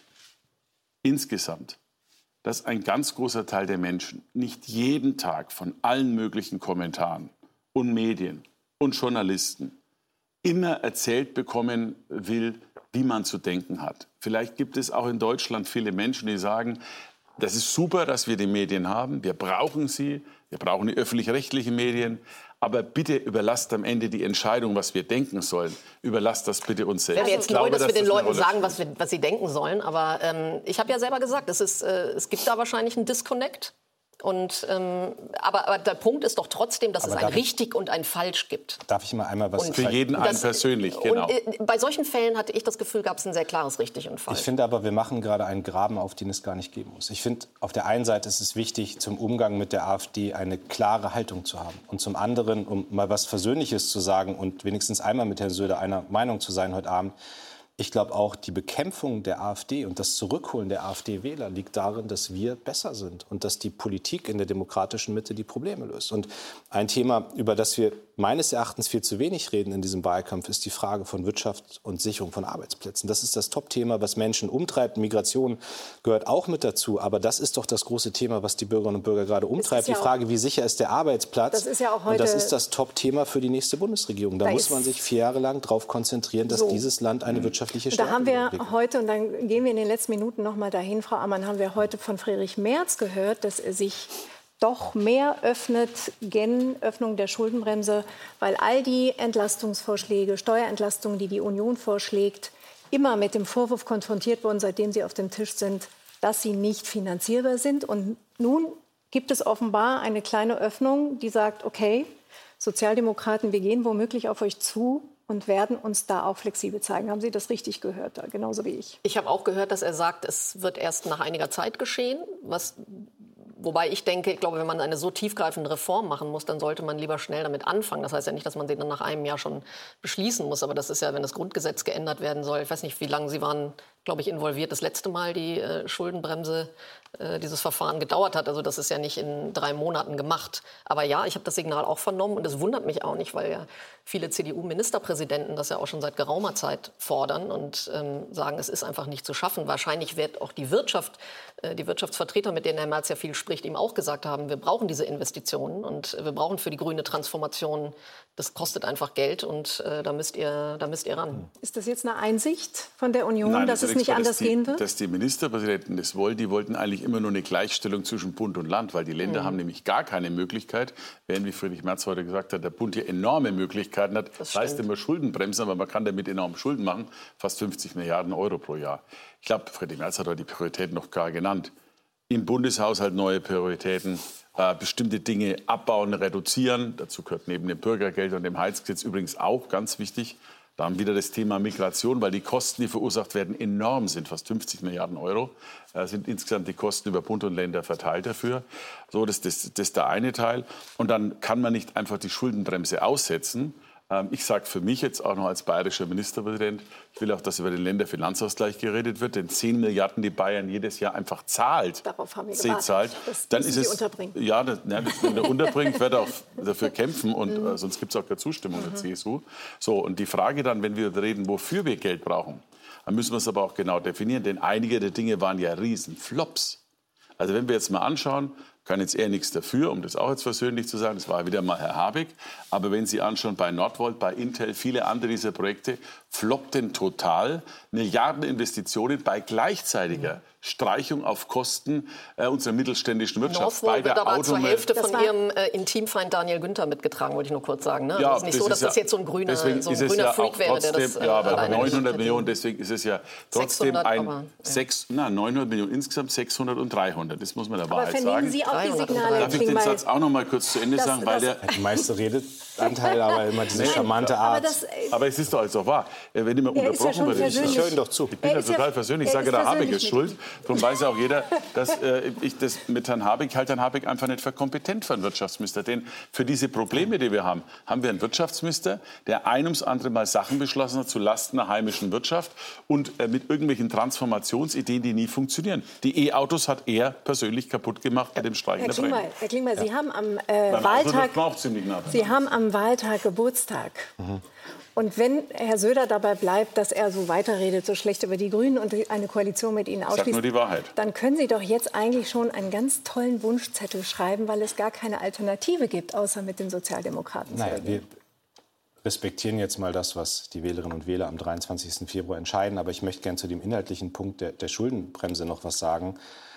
insgesamt, dass ein ganz großer Teil der Menschen nicht jeden Tag von allen möglichen Kommentaren und Medien und Journalisten immer erzählt bekommen will, wie man zu denken hat. Vielleicht gibt es auch in Deutschland viele Menschen, die sagen, das ist super, dass wir die Medien haben, wir brauchen sie, wir brauchen die öffentlich-rechtlichen Medien, aber bitte überlasst am Ende die Entscheidung, was wir denken sollen. Überlasst das bitte uns selbst. Wäre jetzt ich glaube, neu, dass, dass wir den Leuten sagen, was, wir, spielt. was sie denken sollen. Aber ähm, ich habe ja selber gesagt, es, ist, äh, es gibt da wahrscheinlich einen Disconnect. Und, ähm, aber, aber der Punkt ist doch trotzdem, dass aber es ein Richtig und ein Falsch gibt. Darf ich mal einmal was... Und für jeden einen das, persönlich, genau. Und, äh, bei solchen Fällen hatte ich das Gefühl, gab es ein sehr klares Richtig und Falsch. Ich finde aber, wir machen gerade einen Graben auf, den es gar nicht geben muss. Ich finde, auf der einen Seite ist es wichtig, zum Umgang mit der AfD eine klare Haltung zu haben. Und zum anderen, um mal was Versöhnliches zu sagen und wenigstens einmal mit Herrn Söder einer Meinung zu sein heute Abend, ich glaube auch, die Bekämpfung der AfD und das Zurückholen der AfD-Wähler liegt darin, dass wir besser sind und dass die Politik in der demokratischen Mitte die Probleme löst. Und ein Thema, über das wir meines Erachtens viel zu wenig reden in diesem Wahlkampf, ist die Frage von Wirtschaft und Sicherung von Arbeitsplätzen. Das ist das Top-Thema, was Menschen umtreibt. Migration gehört auch mit dazu. Aber das ist doch das große Thema, was die Bürgerinnen und Bürger gerade umtreibt. Ja die Frage, wie sicher ist der Arbeitsplatz? Das ist ja auch heute, und das ist das Top-Thema für die nächste Bundesregierung. Da, da muss man sich vier Jahre lang darauf konzentrieren, dass so. dieses Land eine Wirtschaft Da haben wir heute, und dann gehen wir in den letzten Minuten noch mal dahin, Frau Ammann, haben wir heute von Friedrich Merz gehört, dass er sich doch mehr öffnet gen Öffnung der Schuldenbremse, weil all die Entlastungsvorschläge, Steuerentlastungen, die die Union vorschlägt, immer mit dem Vorwurf konfrontiert wurden, seitdem sie auf dem Tisch sind, dass sie nicht finanzierbar sind. Und nun gibt es offenbar eine kleine Öffnung, die sagt, okay, Sozialdemokraten, wir gehen womöglich auf euch zu und werden uns da auch flexibel zeigen. Haben Sie das richtig gehört, da, genauso wie ich? Ich habe auch gehört, dass er sagt, es wird erst nach einiger Zeit geschehen. Was, wobei ich denke, ich glaube, wenn man eine so tiefgreifende Reform machen muss, dann sollte man lieber schnell damit anfangen. Das heißt ja nicht, dass man den dann nach einem Jahr schon beschließen muss. Aber das ist ja, wenn das Grundgesetz geändert werden soll. Ich weiß nicht, wie lange Sie waren glaube ich, involviert das letzte Mal die äh, Schuldenbremse, äh, dieses Verfahren gedauert hat. Also das ist ja nicht in drei Monaten gemacht. Aber ja, ich habe das Signal auch vernommen und es wundert mich auch nicht, weil ja viele C D U-Ministerpräsidenten das ja auch schon seit geraumer Zeit fordern und ähm, sagen, es ist einfach nicht zu schaffen. Wahrscheinlich wird auch die Wirtschaft, äh, die Wirtschaftsvertreter, mit denen Herr Merz ja viel spricht, ihm auch gesagt haben, wir brauchen diese Investitionen und wir brauchen für die grüne Transformation, das kostet einfach Geld und äh, da müsst ihr, da müsst ihr ran. Ist das jetzt eine Einsicht von der Union, Nein, dass es nicht anders die, gehen wird? Dass die Ministerpräsidenten das wollen, die wollten eigentlich immer nur eine Gleichstellung zwischen Bund und Land, weil die Länder mhm. haben nämlich gar keine Möglichkeit, während, wie Friedrich Merz heute gesagt hat, der Bund hier enorme Möglichkeiten hat. Das, das heißt immer Schuldenbremsen, aber man kann damit enorm Schulden machen, fast fünfzig Milliarden Euro pro Jahr. Ich glaube, Friedrich Merz hat heute die Prioritäten noch gar genannt. Im Bundeshaushalt neue Prioritäten, äh, bestimmte Dinge abbauen, reduzieren. Dazu gehört neben dem Bürgergeld und dem Heizgesetz übrigens auch ganz wichtig. Da haben wir wieder das Thema Migration, weil die Kosten, die verursacht werden, enorm sind. Fast fünfzig Milliarden Euro äh, sind insgesamt die Kosten über Bund und Länder verteilt dafür. So, das, das, das ist der eine Teil. Und dann kann man nicht einfach die Schuldenbremse aussetzen. Ähm, ich sage für mich jetzt auch noch als bayerischer Ministerpräsident, ich will auch, dass über den Länderfinanzausgleich geredet wird, denn zehn Milliarden, die Bayern jedes Jahr einfach zahlt, darauf haben wir gewartet. Zahlt, das dann ist es, unterbringen. Ja, das, ja, das, wenn er unterbringt, wird er auch dafür kämpfen und mhm. äh, sonst gibt es auch keine Zustimmung mhm. der C S U. So, und die Frage dann, wenn wir reden, wofür wir Geld brauchen, dann müssen wir es aber auch genau definieren, denn einige der Dinge waren ja Riesenflops. Also wenn wir jetzt mal anschauen, kann jetzt eher nichts dafür, um das auch jetzt versöhnlich zu sagen, das war wieder mal Herr Habeck, aber wenn Sie anschauen, bei Nordvolt, bei Intel, viele andere dieser Projekte floppten total, Milliardeninvestitionen bei gleichzeitiger Streichung auf Kosten äh, unserer mittelständischen Wirtschaft. Northvolt wird aber zur Hälfte von Ihrem äh, Intimfeind Daniel Günther mitgetragen, wollte ich nur kurz sagen. Ne? Ja, es ist nicht das so, dass ist ja, das jetzt so ein grüner, so ein grüner ja Freak wäre, trotzdem, der das äh, ja, aber neunhundert nicht Millionen, deswegen ist es ja trotzdem sechshundert, ein aber, ja. sechs, na, neunhundert Millionen, insgesamt sechshundert und dreihundert, das muss man der Wahrheit sagen. Aber vernehmen Sie auch die Signale? Darf ich den Satz auch noch mal kurz zu Ende das, sagen? Das, weil der die meiste Redeanteil, aber immer diese charmante Art. Aber, das, aber es ist doch also wahr. Wenn immer unterbrochen ja wird, ich höre Ihnen doch zu. Ich bin ja total versöhnlich. Ich sage, der Habeck ist schuld. Darum weiß ja auch jeder, dass äh, ich das mit Herrn Habeck, halt Herrn Habeck einfach nicht für kompetent für einen Wirtschaftsminister. Denn für diese Probleme, die wir haben, haben wir einen Wirtschaftsminister, der ein ums andere Mal Sachen beschlossen hat zulasten der heimischen Wirtschaft und äh, mit irgendwelchen Transformationsideen, die nie funktionieren. Die E-Autos hat er persönlich kaputt gemacht bei dem Streichen Herr der Bremen. Klingbeil, Herr Klingbeil, Sie ja. haben am äh, Wahltag, nah Sie haben am Wahltag Geburtstag. Mhm. Und wenn Herr Söder dabei bleibt, dass er so weiterredet, so schlecht über die Grünen und eine Koalition mit ihnen ausschließt, sag nur die Wahrheit. Dann können Sie doch jetzt eigentlich schon einen ganz tollen Wunschzettel schreiben, weil es gar keine Alternative gibt, außer mit den Sozialdemokraten zu regieren. Wir respektieren jetzt mal das, was die Wählerinnen und Wähler am dreiundzwanzigsten Februar entscheiden. Aber ich möchte gerne zu dem inhaltlichen Punkt der, der Schuldenbremse noch was sagen,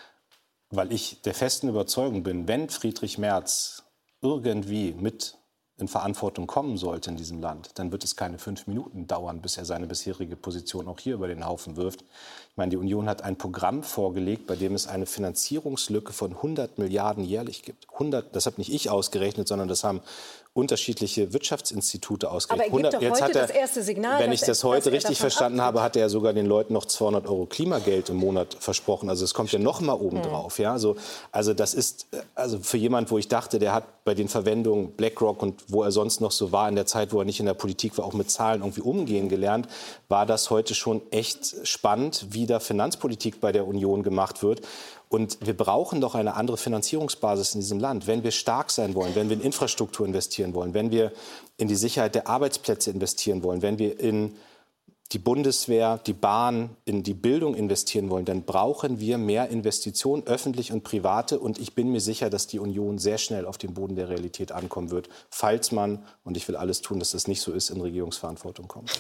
weil ich der festen Überzeugung bin, wenn Friedrich Merz irgendwie mit in Verantwortung kommen sollte in diesem Land, dann wird es keine fünf Minuten dauern, bis er seine bisherige Position auch hier über den Haufen wirft. Ich meine, die Union hat ein Programm vorgelegt, bei dem es eine Finanzierungslücke von hundert Milliarden jährlich gibt. hundert, das habe nicht ich ausgerechnet, sondern das haben unterschiedliche Wirtschaftsinstitute ausgerechnet. Aber er gibt doch jetzt heute hat er, das erste Signal. wenn ich das heute richtig verstanden abgeht. habe, hat er sogar den Leuten noch zweihundert Euro Klimageld im Monat versprochen. Also es kommt ja noch mal oben drauf. Ja? Also, also das ist also für jemand, wo ich dachte, der hat bei den Verwendungen BlackRock und wo er sonst noch so war in der Zeit, wo er nicht in der Politik war, auch mit Zahlen irgendwie umgehen gelernt, war das heute schon echt spannend, wie da Finanzpolitik bei der Union gemacht wird. Und wir brauchen doch eine andere Finanzierungsbasis in diesem Land. Wenn wir stark sein wollen, wenn wir in Infrastruktur investieren wollen, wenn wir in die Sicherheit der Arbeitsplätze investieren wollen, wenn wir in die Bundeswehr, die Bahn, in die Bildung investieren wollen, dann brauchen wir mehr Investitionen, öffentlich und private. Und ich bin mir sicher, dass die Union sehr schnell auf den Boden der Realität ankommen wird, falls man, und ich will alles tun, dass das nicht so ist, in Regierungsverantwortung kommt.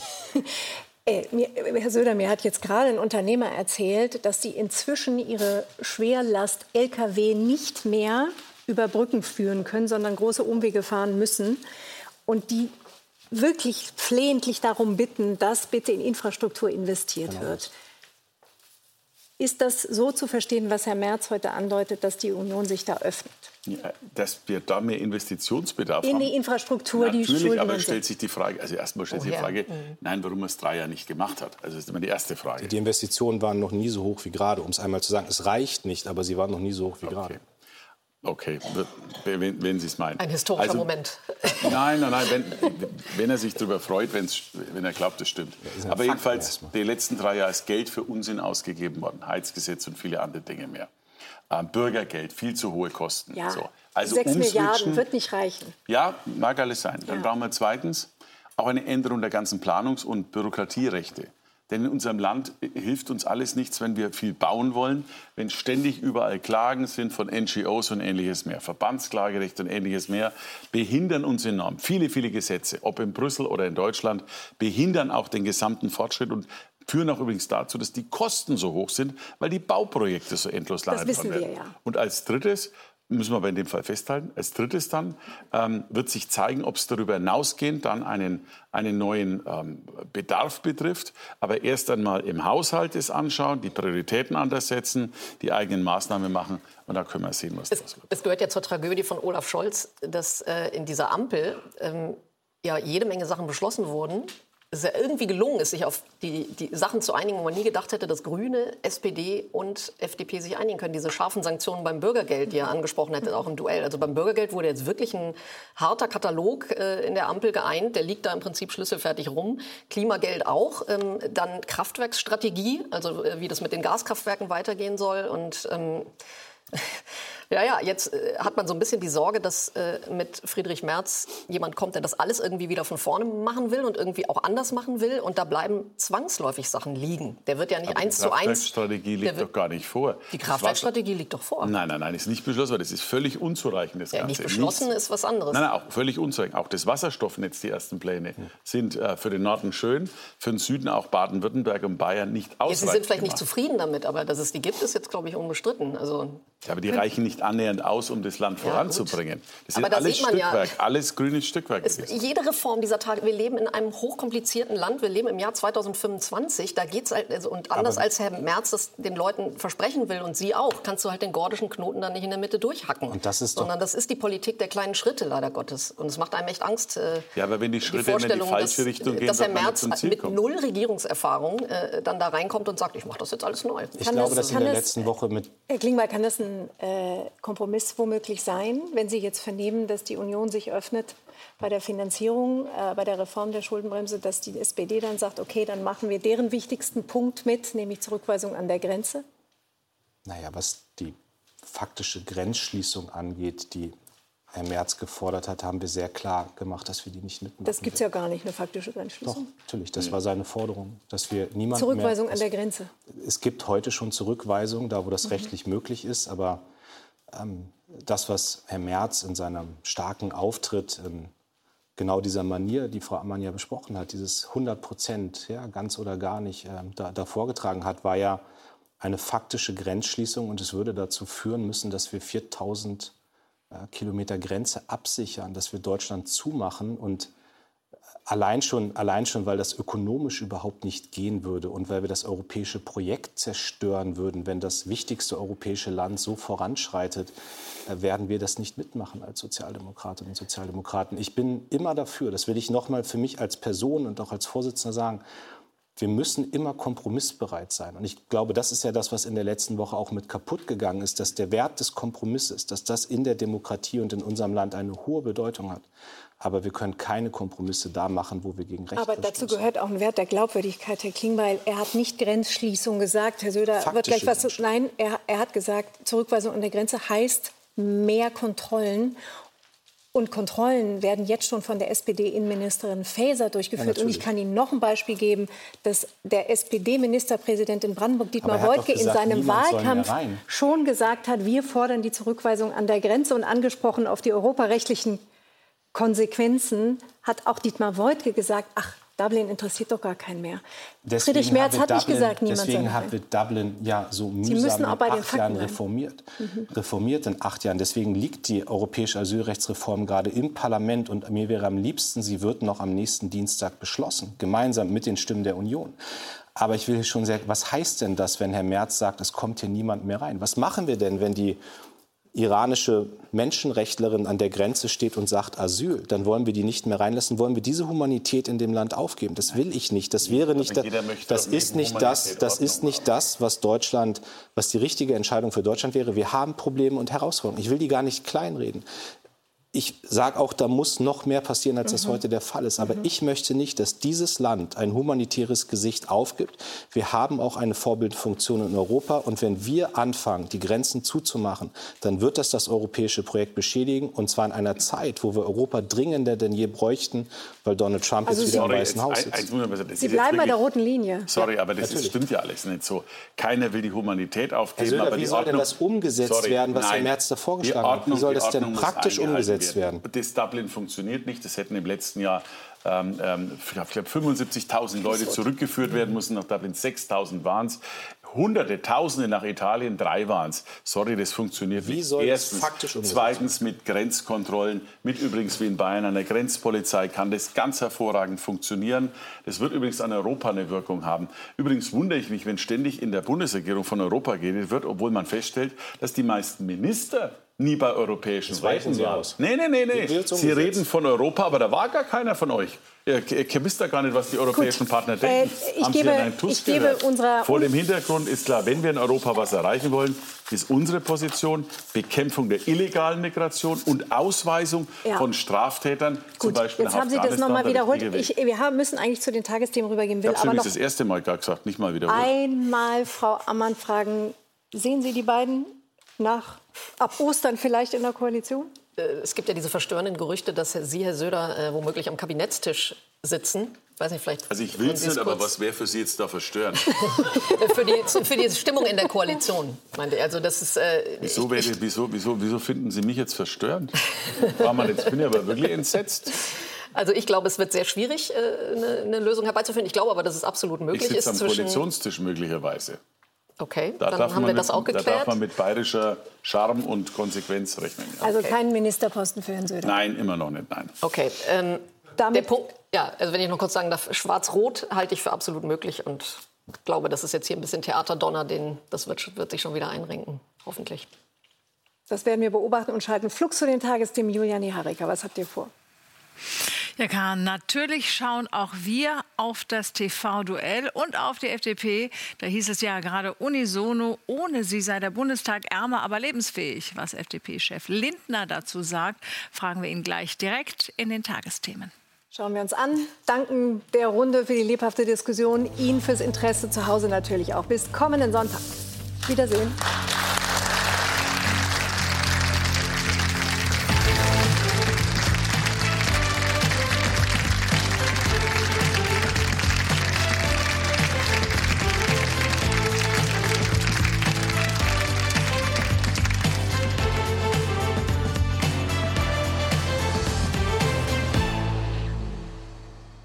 Äh, mir, Herr Söder, mir hat jetzt gerade ein Unternehmer erzählt, dass sie inzwischen ihre Schwerlast-L K W nicht mehr über Brücken führen können, sondern große Umwege fahren müssen. Und die wirklich flehentlich darum bitten, dass bitte in Infrastruktur investiert genau. wird. Ist das so zu verstehen, was Herr Merz heute andeutet, dass die Union sich da öffnet? Ja, dass wir da mehr Investitionsbedarf in haben. In die Infrastruktur, Natürlich, die Schulden. aber stellt sich die Frage, also erstmal stellt sich die Frage, mhm. nein, warum er es drei Jahre nicht gemacht hat. Also das ist immer die erste Frage. Die Investitionen waren noch nie so hoch wie gerade, um es einmal zu sagen. Es reicht nicht, aber sie waren noch nie so hoch wie okay. gerade. Okay, wenn, wenn Sie es meinen. Ein historischer also, Moment. Nein, nein, nein, wenn, wenn er sich darüber freut, wenn's, wenn er glaubt, das stimmt. Das Aber jedenfalls, die letzten drei Jahre ist Geld für Unsinn ausgegeben worden. Heizgesetz und viele andere Dinge mehr. Ähm, Bürgergeld, viel zu hohe Kosten. Ja, so. Also sechs Milliarden wird nicht reichen. Ja, mag alles sein. Dann ja. brauchen wir zweitens auch eine Änderung der ganzen Planungs- und Bürokratierechte. Denn in unserem Land hilft uns alles nichts, wenn wir viel bauen wollen, wenn ständig überall Klagen sind von N G Os und Ähnliches mehr. Verbandsklagerecht und Ähnliches mehr behindern uns enorm. Viele, viele Gesetze, ob in Brüssel oder in Deutschland, behindern auch den gesamten Fortschritt und führen auch übrigens dazu, dass die Kosten so hoch sind, weil die Bauprojekte so endlos lange dauern werden. Das wissen wir, ja. Und als drittes, müssen wir aber in dem Fall festhalten, als drittes dann ähm, wird sich zeigen, ob es darüber hinausgehend dann einen, einen neuen ähm, Bedarf betrifft. Aber erst einmal im Haushalt es anschauen, die Prioritäten anders setzen, die eigenen Maßnahmen machen und dann können wir sehen, was es, das wird. Es gehört ja zur Tragödie von Olaf Scholz, dass äh, in dieser Ampel ähm, ja jede Menge Sachen beschlossen wurden. Es ist ja irgendwie gelungen ist, sich auf die, die Sachen zu einigen, wo man nie gedacht hätte, dass Grüne, S P D und F D P sich einigen können. Diese scharfen Sanktionen beim Bürgergeld, die er angesprochen hätte, auch im Duell. Also beim Bürgergeld wurde jetzt wirklich ein harter Katalog äh, in der Ampel geeint. Der liegt da im Prinzip schlüsselfertig rum. Klimageld auch. Ähm, dann Kraftwerksstrategie, also äh, wie das mit den Gaskraftwerken weitergehen soll. Und ähm, ja, ja, jetzt äh, hat man so ein bisschen die Sorge, dass äh, mit Friedrich Merz jemand kommt, der das alles irgendwie wieder von vorne machen will und irgendwie auch anders machen will. Und da bleiben zwangsläufig Sachen liegen. Der wird ja nicht Aber eins die zu eins... Kraftwerksstrategie liegt doch gar nicht vor. Die Kraftwerksstrategie liegt doch vor. Nein, nein, nein, ist nicht beschlossen. Das ist völlig unzureichend, das ja, Ganze. Nicht beschlossen Nichts. Ist was anderes. Nein, nein, auch völlig unzureichend. Auch das Wasserstoffnetz, die ersten Pläne, sind äh, für den Norden schön, für den Süden auch Baden-Württemberg und Bayern nicht ausreichend. Ja, Sie sind vielleicht gemacht. nicht zufrieden damit, aber dass es die gibt, ist jetzt, glaube ich, unbestritten. Also ja, aber die reichen nicht annähernd aus, um das Land ja, voranzubringen. Das ist aber alles da Stückwerk, ja, alles grünes Stückwerk. Es, jede Reform dieser Tage, wir leben in einem hochkomplizierten Land, wir leben im Jahr zweitausendfünfundzwanzig, da geht's halt, also, und anders aber als Herr Merz das den Leuten versprechen will und Sie auch, kannst du halt den gordischen Knoten dann nicht in der Mitte durchhacken. Und das ist doch Sondern das ist die Politik der kleinen Schritte, leider Gottes. Und es macht einem echt Angst. Äh, ja, aber wenn die Schritte die in die falsche dass, Richtung gehen, dass Herr Merz mit kommt. null Regierungserfahrung äh, dann da reinkommt und sagt, ich mache das jetzt alles neu. Ich kann glaube, das, dass in der das, letzten Woche mit... Herr Klingbeil, kann das ein äh, Kompromiss womöglich sein, wenn Sie jetzt vernehmen, dass die Union sich öffnet bei der Finanzierung, äh, bei der Reform der Schuldenbremse, dass die S P D dann sagt, okay, dann machen wir deren wichtigsten Punkt mit, nämlich Zurückweisung an der Grenze? Naja, was die faktische Grenzschließung angeht, die Herr Merz gefordert hat, haben wir sehr klar gemacht, dass wir die nicht mitmachen. Das gibt es ja gar nicht, eine faktische Grenzschließung. Doch, natürlich. Das war seine Forderung, dass wir niemanden Zurückweisung mehr, an der Grenze. Es gibt heute schon Zurückweisung, da wo das mhm. rechtlich möglich ist. Aber ähm, das, was Herr Merz in seinem starken Auftritt in genau dieser Manier, die Frau Ammann ja besprochen hat, dieses hundert Prozent, ja, ganz oder gar nicht, äh, da, da vorgetragen hat, war ja eine faktische Grenzschließung. Und es würde dazu führen müssen, dass wir viertausend Kilometer Grenze absichern, dass wir Deutschland zumachen und allein schon, allein schon, weil das ökonomisch überhaupt nicht gehen würde und weil wir das europäische Projekt zerstören würden, wenn das wichtigste europäische Land so voranschreitet, werden wir das nicht mitmachen als Sozialdemokratinnen und Sozialdemokraten. Ich bin immer dafür, das will ich noch mal für mich als Person und auch als Vorsitzender sagen, wir müssen immer kompromissbereit sein. Und ich glaube, das ist ja das, was in der letzten Woche auch mit kaputt gegangen ist, dass der Wert des Kompromisses, dass das in der Demokratie und in unserem Land eine hohe Bedeutung hat. Aber wir können keine Kompromisse da machen, wo wir gegen Recht Aber dazu gehört auch ein Wert der Glaubwürdigkeit, Herr Klingbeil. Er hat nicht Grenzschließung gesagt. Herr Söder Faktische wird gleich was... Nein, er, er hat gesagt, Zurückweisung an der Grenze heißt mehr Kontrollen. Und Kontrollen werden jetzt schon von der S P D-Innenministerin Faeser durchgeführt. Ja, und ich kann Ihnen noch ein Beispiel geben, dass der S P D-Ministerpräsident in Brandenburg, Dietmar Woidke, in seinem Wahlkampf schon gesagt hat, wir fordern die Zurückweisung an der Grenze. Und angesprochen auf die europarechtlichen Konsequenzen hat auch Dietmar Woidke gesagt, ach, Dublin interessiert doch gar keinen mehr. Deswegen Friedrich Merz hat Dublin, nicht gesagt, niemand Deswegen haben wir Dublin ja so mühsam in acht Jahren reformiert. Mhm. Reformiert in acht Jahren. Deswegen liegt die europäische Asylrechtsreform gerade im Parlament. Und mir wäre am liebsten, sie wird noch am nächsten Dienstag beschlossen, gemeinsam mit den Stimmen der Union. Aber ich will schon sehr, was heißt denn das, wenn Herr Merz sagt, es kommt hier niemand mehr rein? Was machen wir denn, wenn die iranische Menschenrechtlerin an der Grenze steht und sagt Asyl, dann wollen wir die nicht mehr reinlassen, wollen wir diese Humanität in dem Land aufgeben. Das will ich nicht. Das wäre nicht, das, das ist nicht das, das ist nicht das, was Deutschland, was die richtige Entscheidung für Deutschland wäre. Wir haben Probleme und Herausforderungen. Ich will die gar nicht kleinreden. Ich sage auch, da muss noch mehr passieren, als das mhm. heute der Fall ist. Aber mhm. ich möchte nicht, dass dieses Land ein humanitäres Gesicht aufgibt. Wir haben auch eine Vorbildfunktion in Europa. Und wenn wir anfangen, die Grenzen zuzumachen, dann wird das das europäische Projekt beschädigen. Und zwar in einer Zeit, wo wir Europa dringender denn je bräuchten, weil Donald Trump also jetzt wieder im Weißen Haus sitzt. Ein, ein, Sie bleiben bei der roten Linie. Sorry, aber das ist, stimmt ja alles nicht so. Keiner will die Humanität aufgeben. Herr Söder, aber wie die soll Ordnung, denn das umgesetzt sorry, werden, was nein, Herr Merz da vorgeschlagen hat? Wie soll das denn praktisch umgesetzt werden? Das Dublin funktioniert nicht. Das hätten im letzten Jahr ähm, ich glaube, fünfundsiebzigtausend Leute zurückgeführt werden müssen. Nach Dublin sechstausend waren es. Hunderte, Tausende nach Italien, drei waren es. Sorry, das funktioniert wie nicht. Soll Erstens, das faktisch umgesetzt zweitens mit Grenzkontrollen, mit übrigens wie in Bayern einer Grenzpolizei kann das ganz hervorragend funktionieren. Das wird übrigens an Europa eine Wirkung haben. Übrigens wundere ich mich, wenn ständig in der Bundesregierung von Europa geredet wird, obwohl man feststellt, dass die meisten Minister nie bei europäischen Projekten waren. Nee, nee, nee, nee. Sie reden von Europa, aber da war gar keiner von euch. Ihr, ihr wisst ja gar nicht, was die europäischen Gut. Partner denken. Äh, ich Haben gebe, Sie einen Tusk ich gebe unserer Vor dem Hintergrund ist klar, wenn wir in Europa was erreichen wollen, ist unsere Position Bekämpfung der illegalen Migration und Ausweisung ja. von Straftätern, Gut. zum Beispiel Jetzt haben Sie das noch mal wiederholt. Ich, wir haben, müssen eigentlich zu den Tagesthemen rübergehen. Will ich habe das erste Mal gar gesagt, nicht mal wiederholt. Einmal, Frau Ammann, fragen, sehen Sie die beiden nach ab Ostern vielleicht in der Koalition? Es gibt ja diese verstörenden Gerüchte, dass Sie, Herr Söder, äh, womöglich am Kabinettstisch sitzen. Ich weiß nicht, vielleicht also ich will es nicht, aber was wäre für Sie jetzt da verstörend? für, die, für die Stimmung in der Koalition, meinte ich. Also das ist, äh, wieso, ich, werde, wieso, wieso, wieso finden Sie mich jetzt verstörend? War man jetzt, ich bin ja aber wirklich entsetzt. Also ich glaube, es wird sehr schwierig, äh, eine, eine Lösung herbeizufinden. Ich glaube aber, dass es absolut möglich ich ist. Ich sitze am Koalitionstisch möglicherweise. Okay, da dann haben wir das mit, auch geklärt. Da darf man mit bayerischer Charme und Konsequenz rechnen. Ja. Also okay. kein Ministerposten für Herrn Söder? Nein, immer noch nicht, nein. Okay, ähm, der Punkt, ja, also wenn ich noch kurz sagen darf, Schwarz-Rot halte ich für absolut möglich und glaube, das ist jetzt hier ein bisschen Theaterdonner, den, das wird, wird sich schon wieder einrenken, hoffentlich. Das werden wir beobachten und schalten flugs zu den Tagesthemen. Juliane Harriker, was habt ihr vor? Ja, Karin, natürlich schauen auch wir auf das T V-Duell und auf die F D P. Da hieß es ja gerade unisono, ohne sie sei der Bundestag ärmer, aber lebensfähig. Was F D P-Chef Lindner dazu sagt, fragen wir ihn gleich direkt in den Tagesthemen. Schauen wir uns an. Danken der Runde für die lebhafte Diskussion. Ihnen fürs Interesse zu Hause natürlich auch. Bis kommenden Sonntag. Wiedersehen.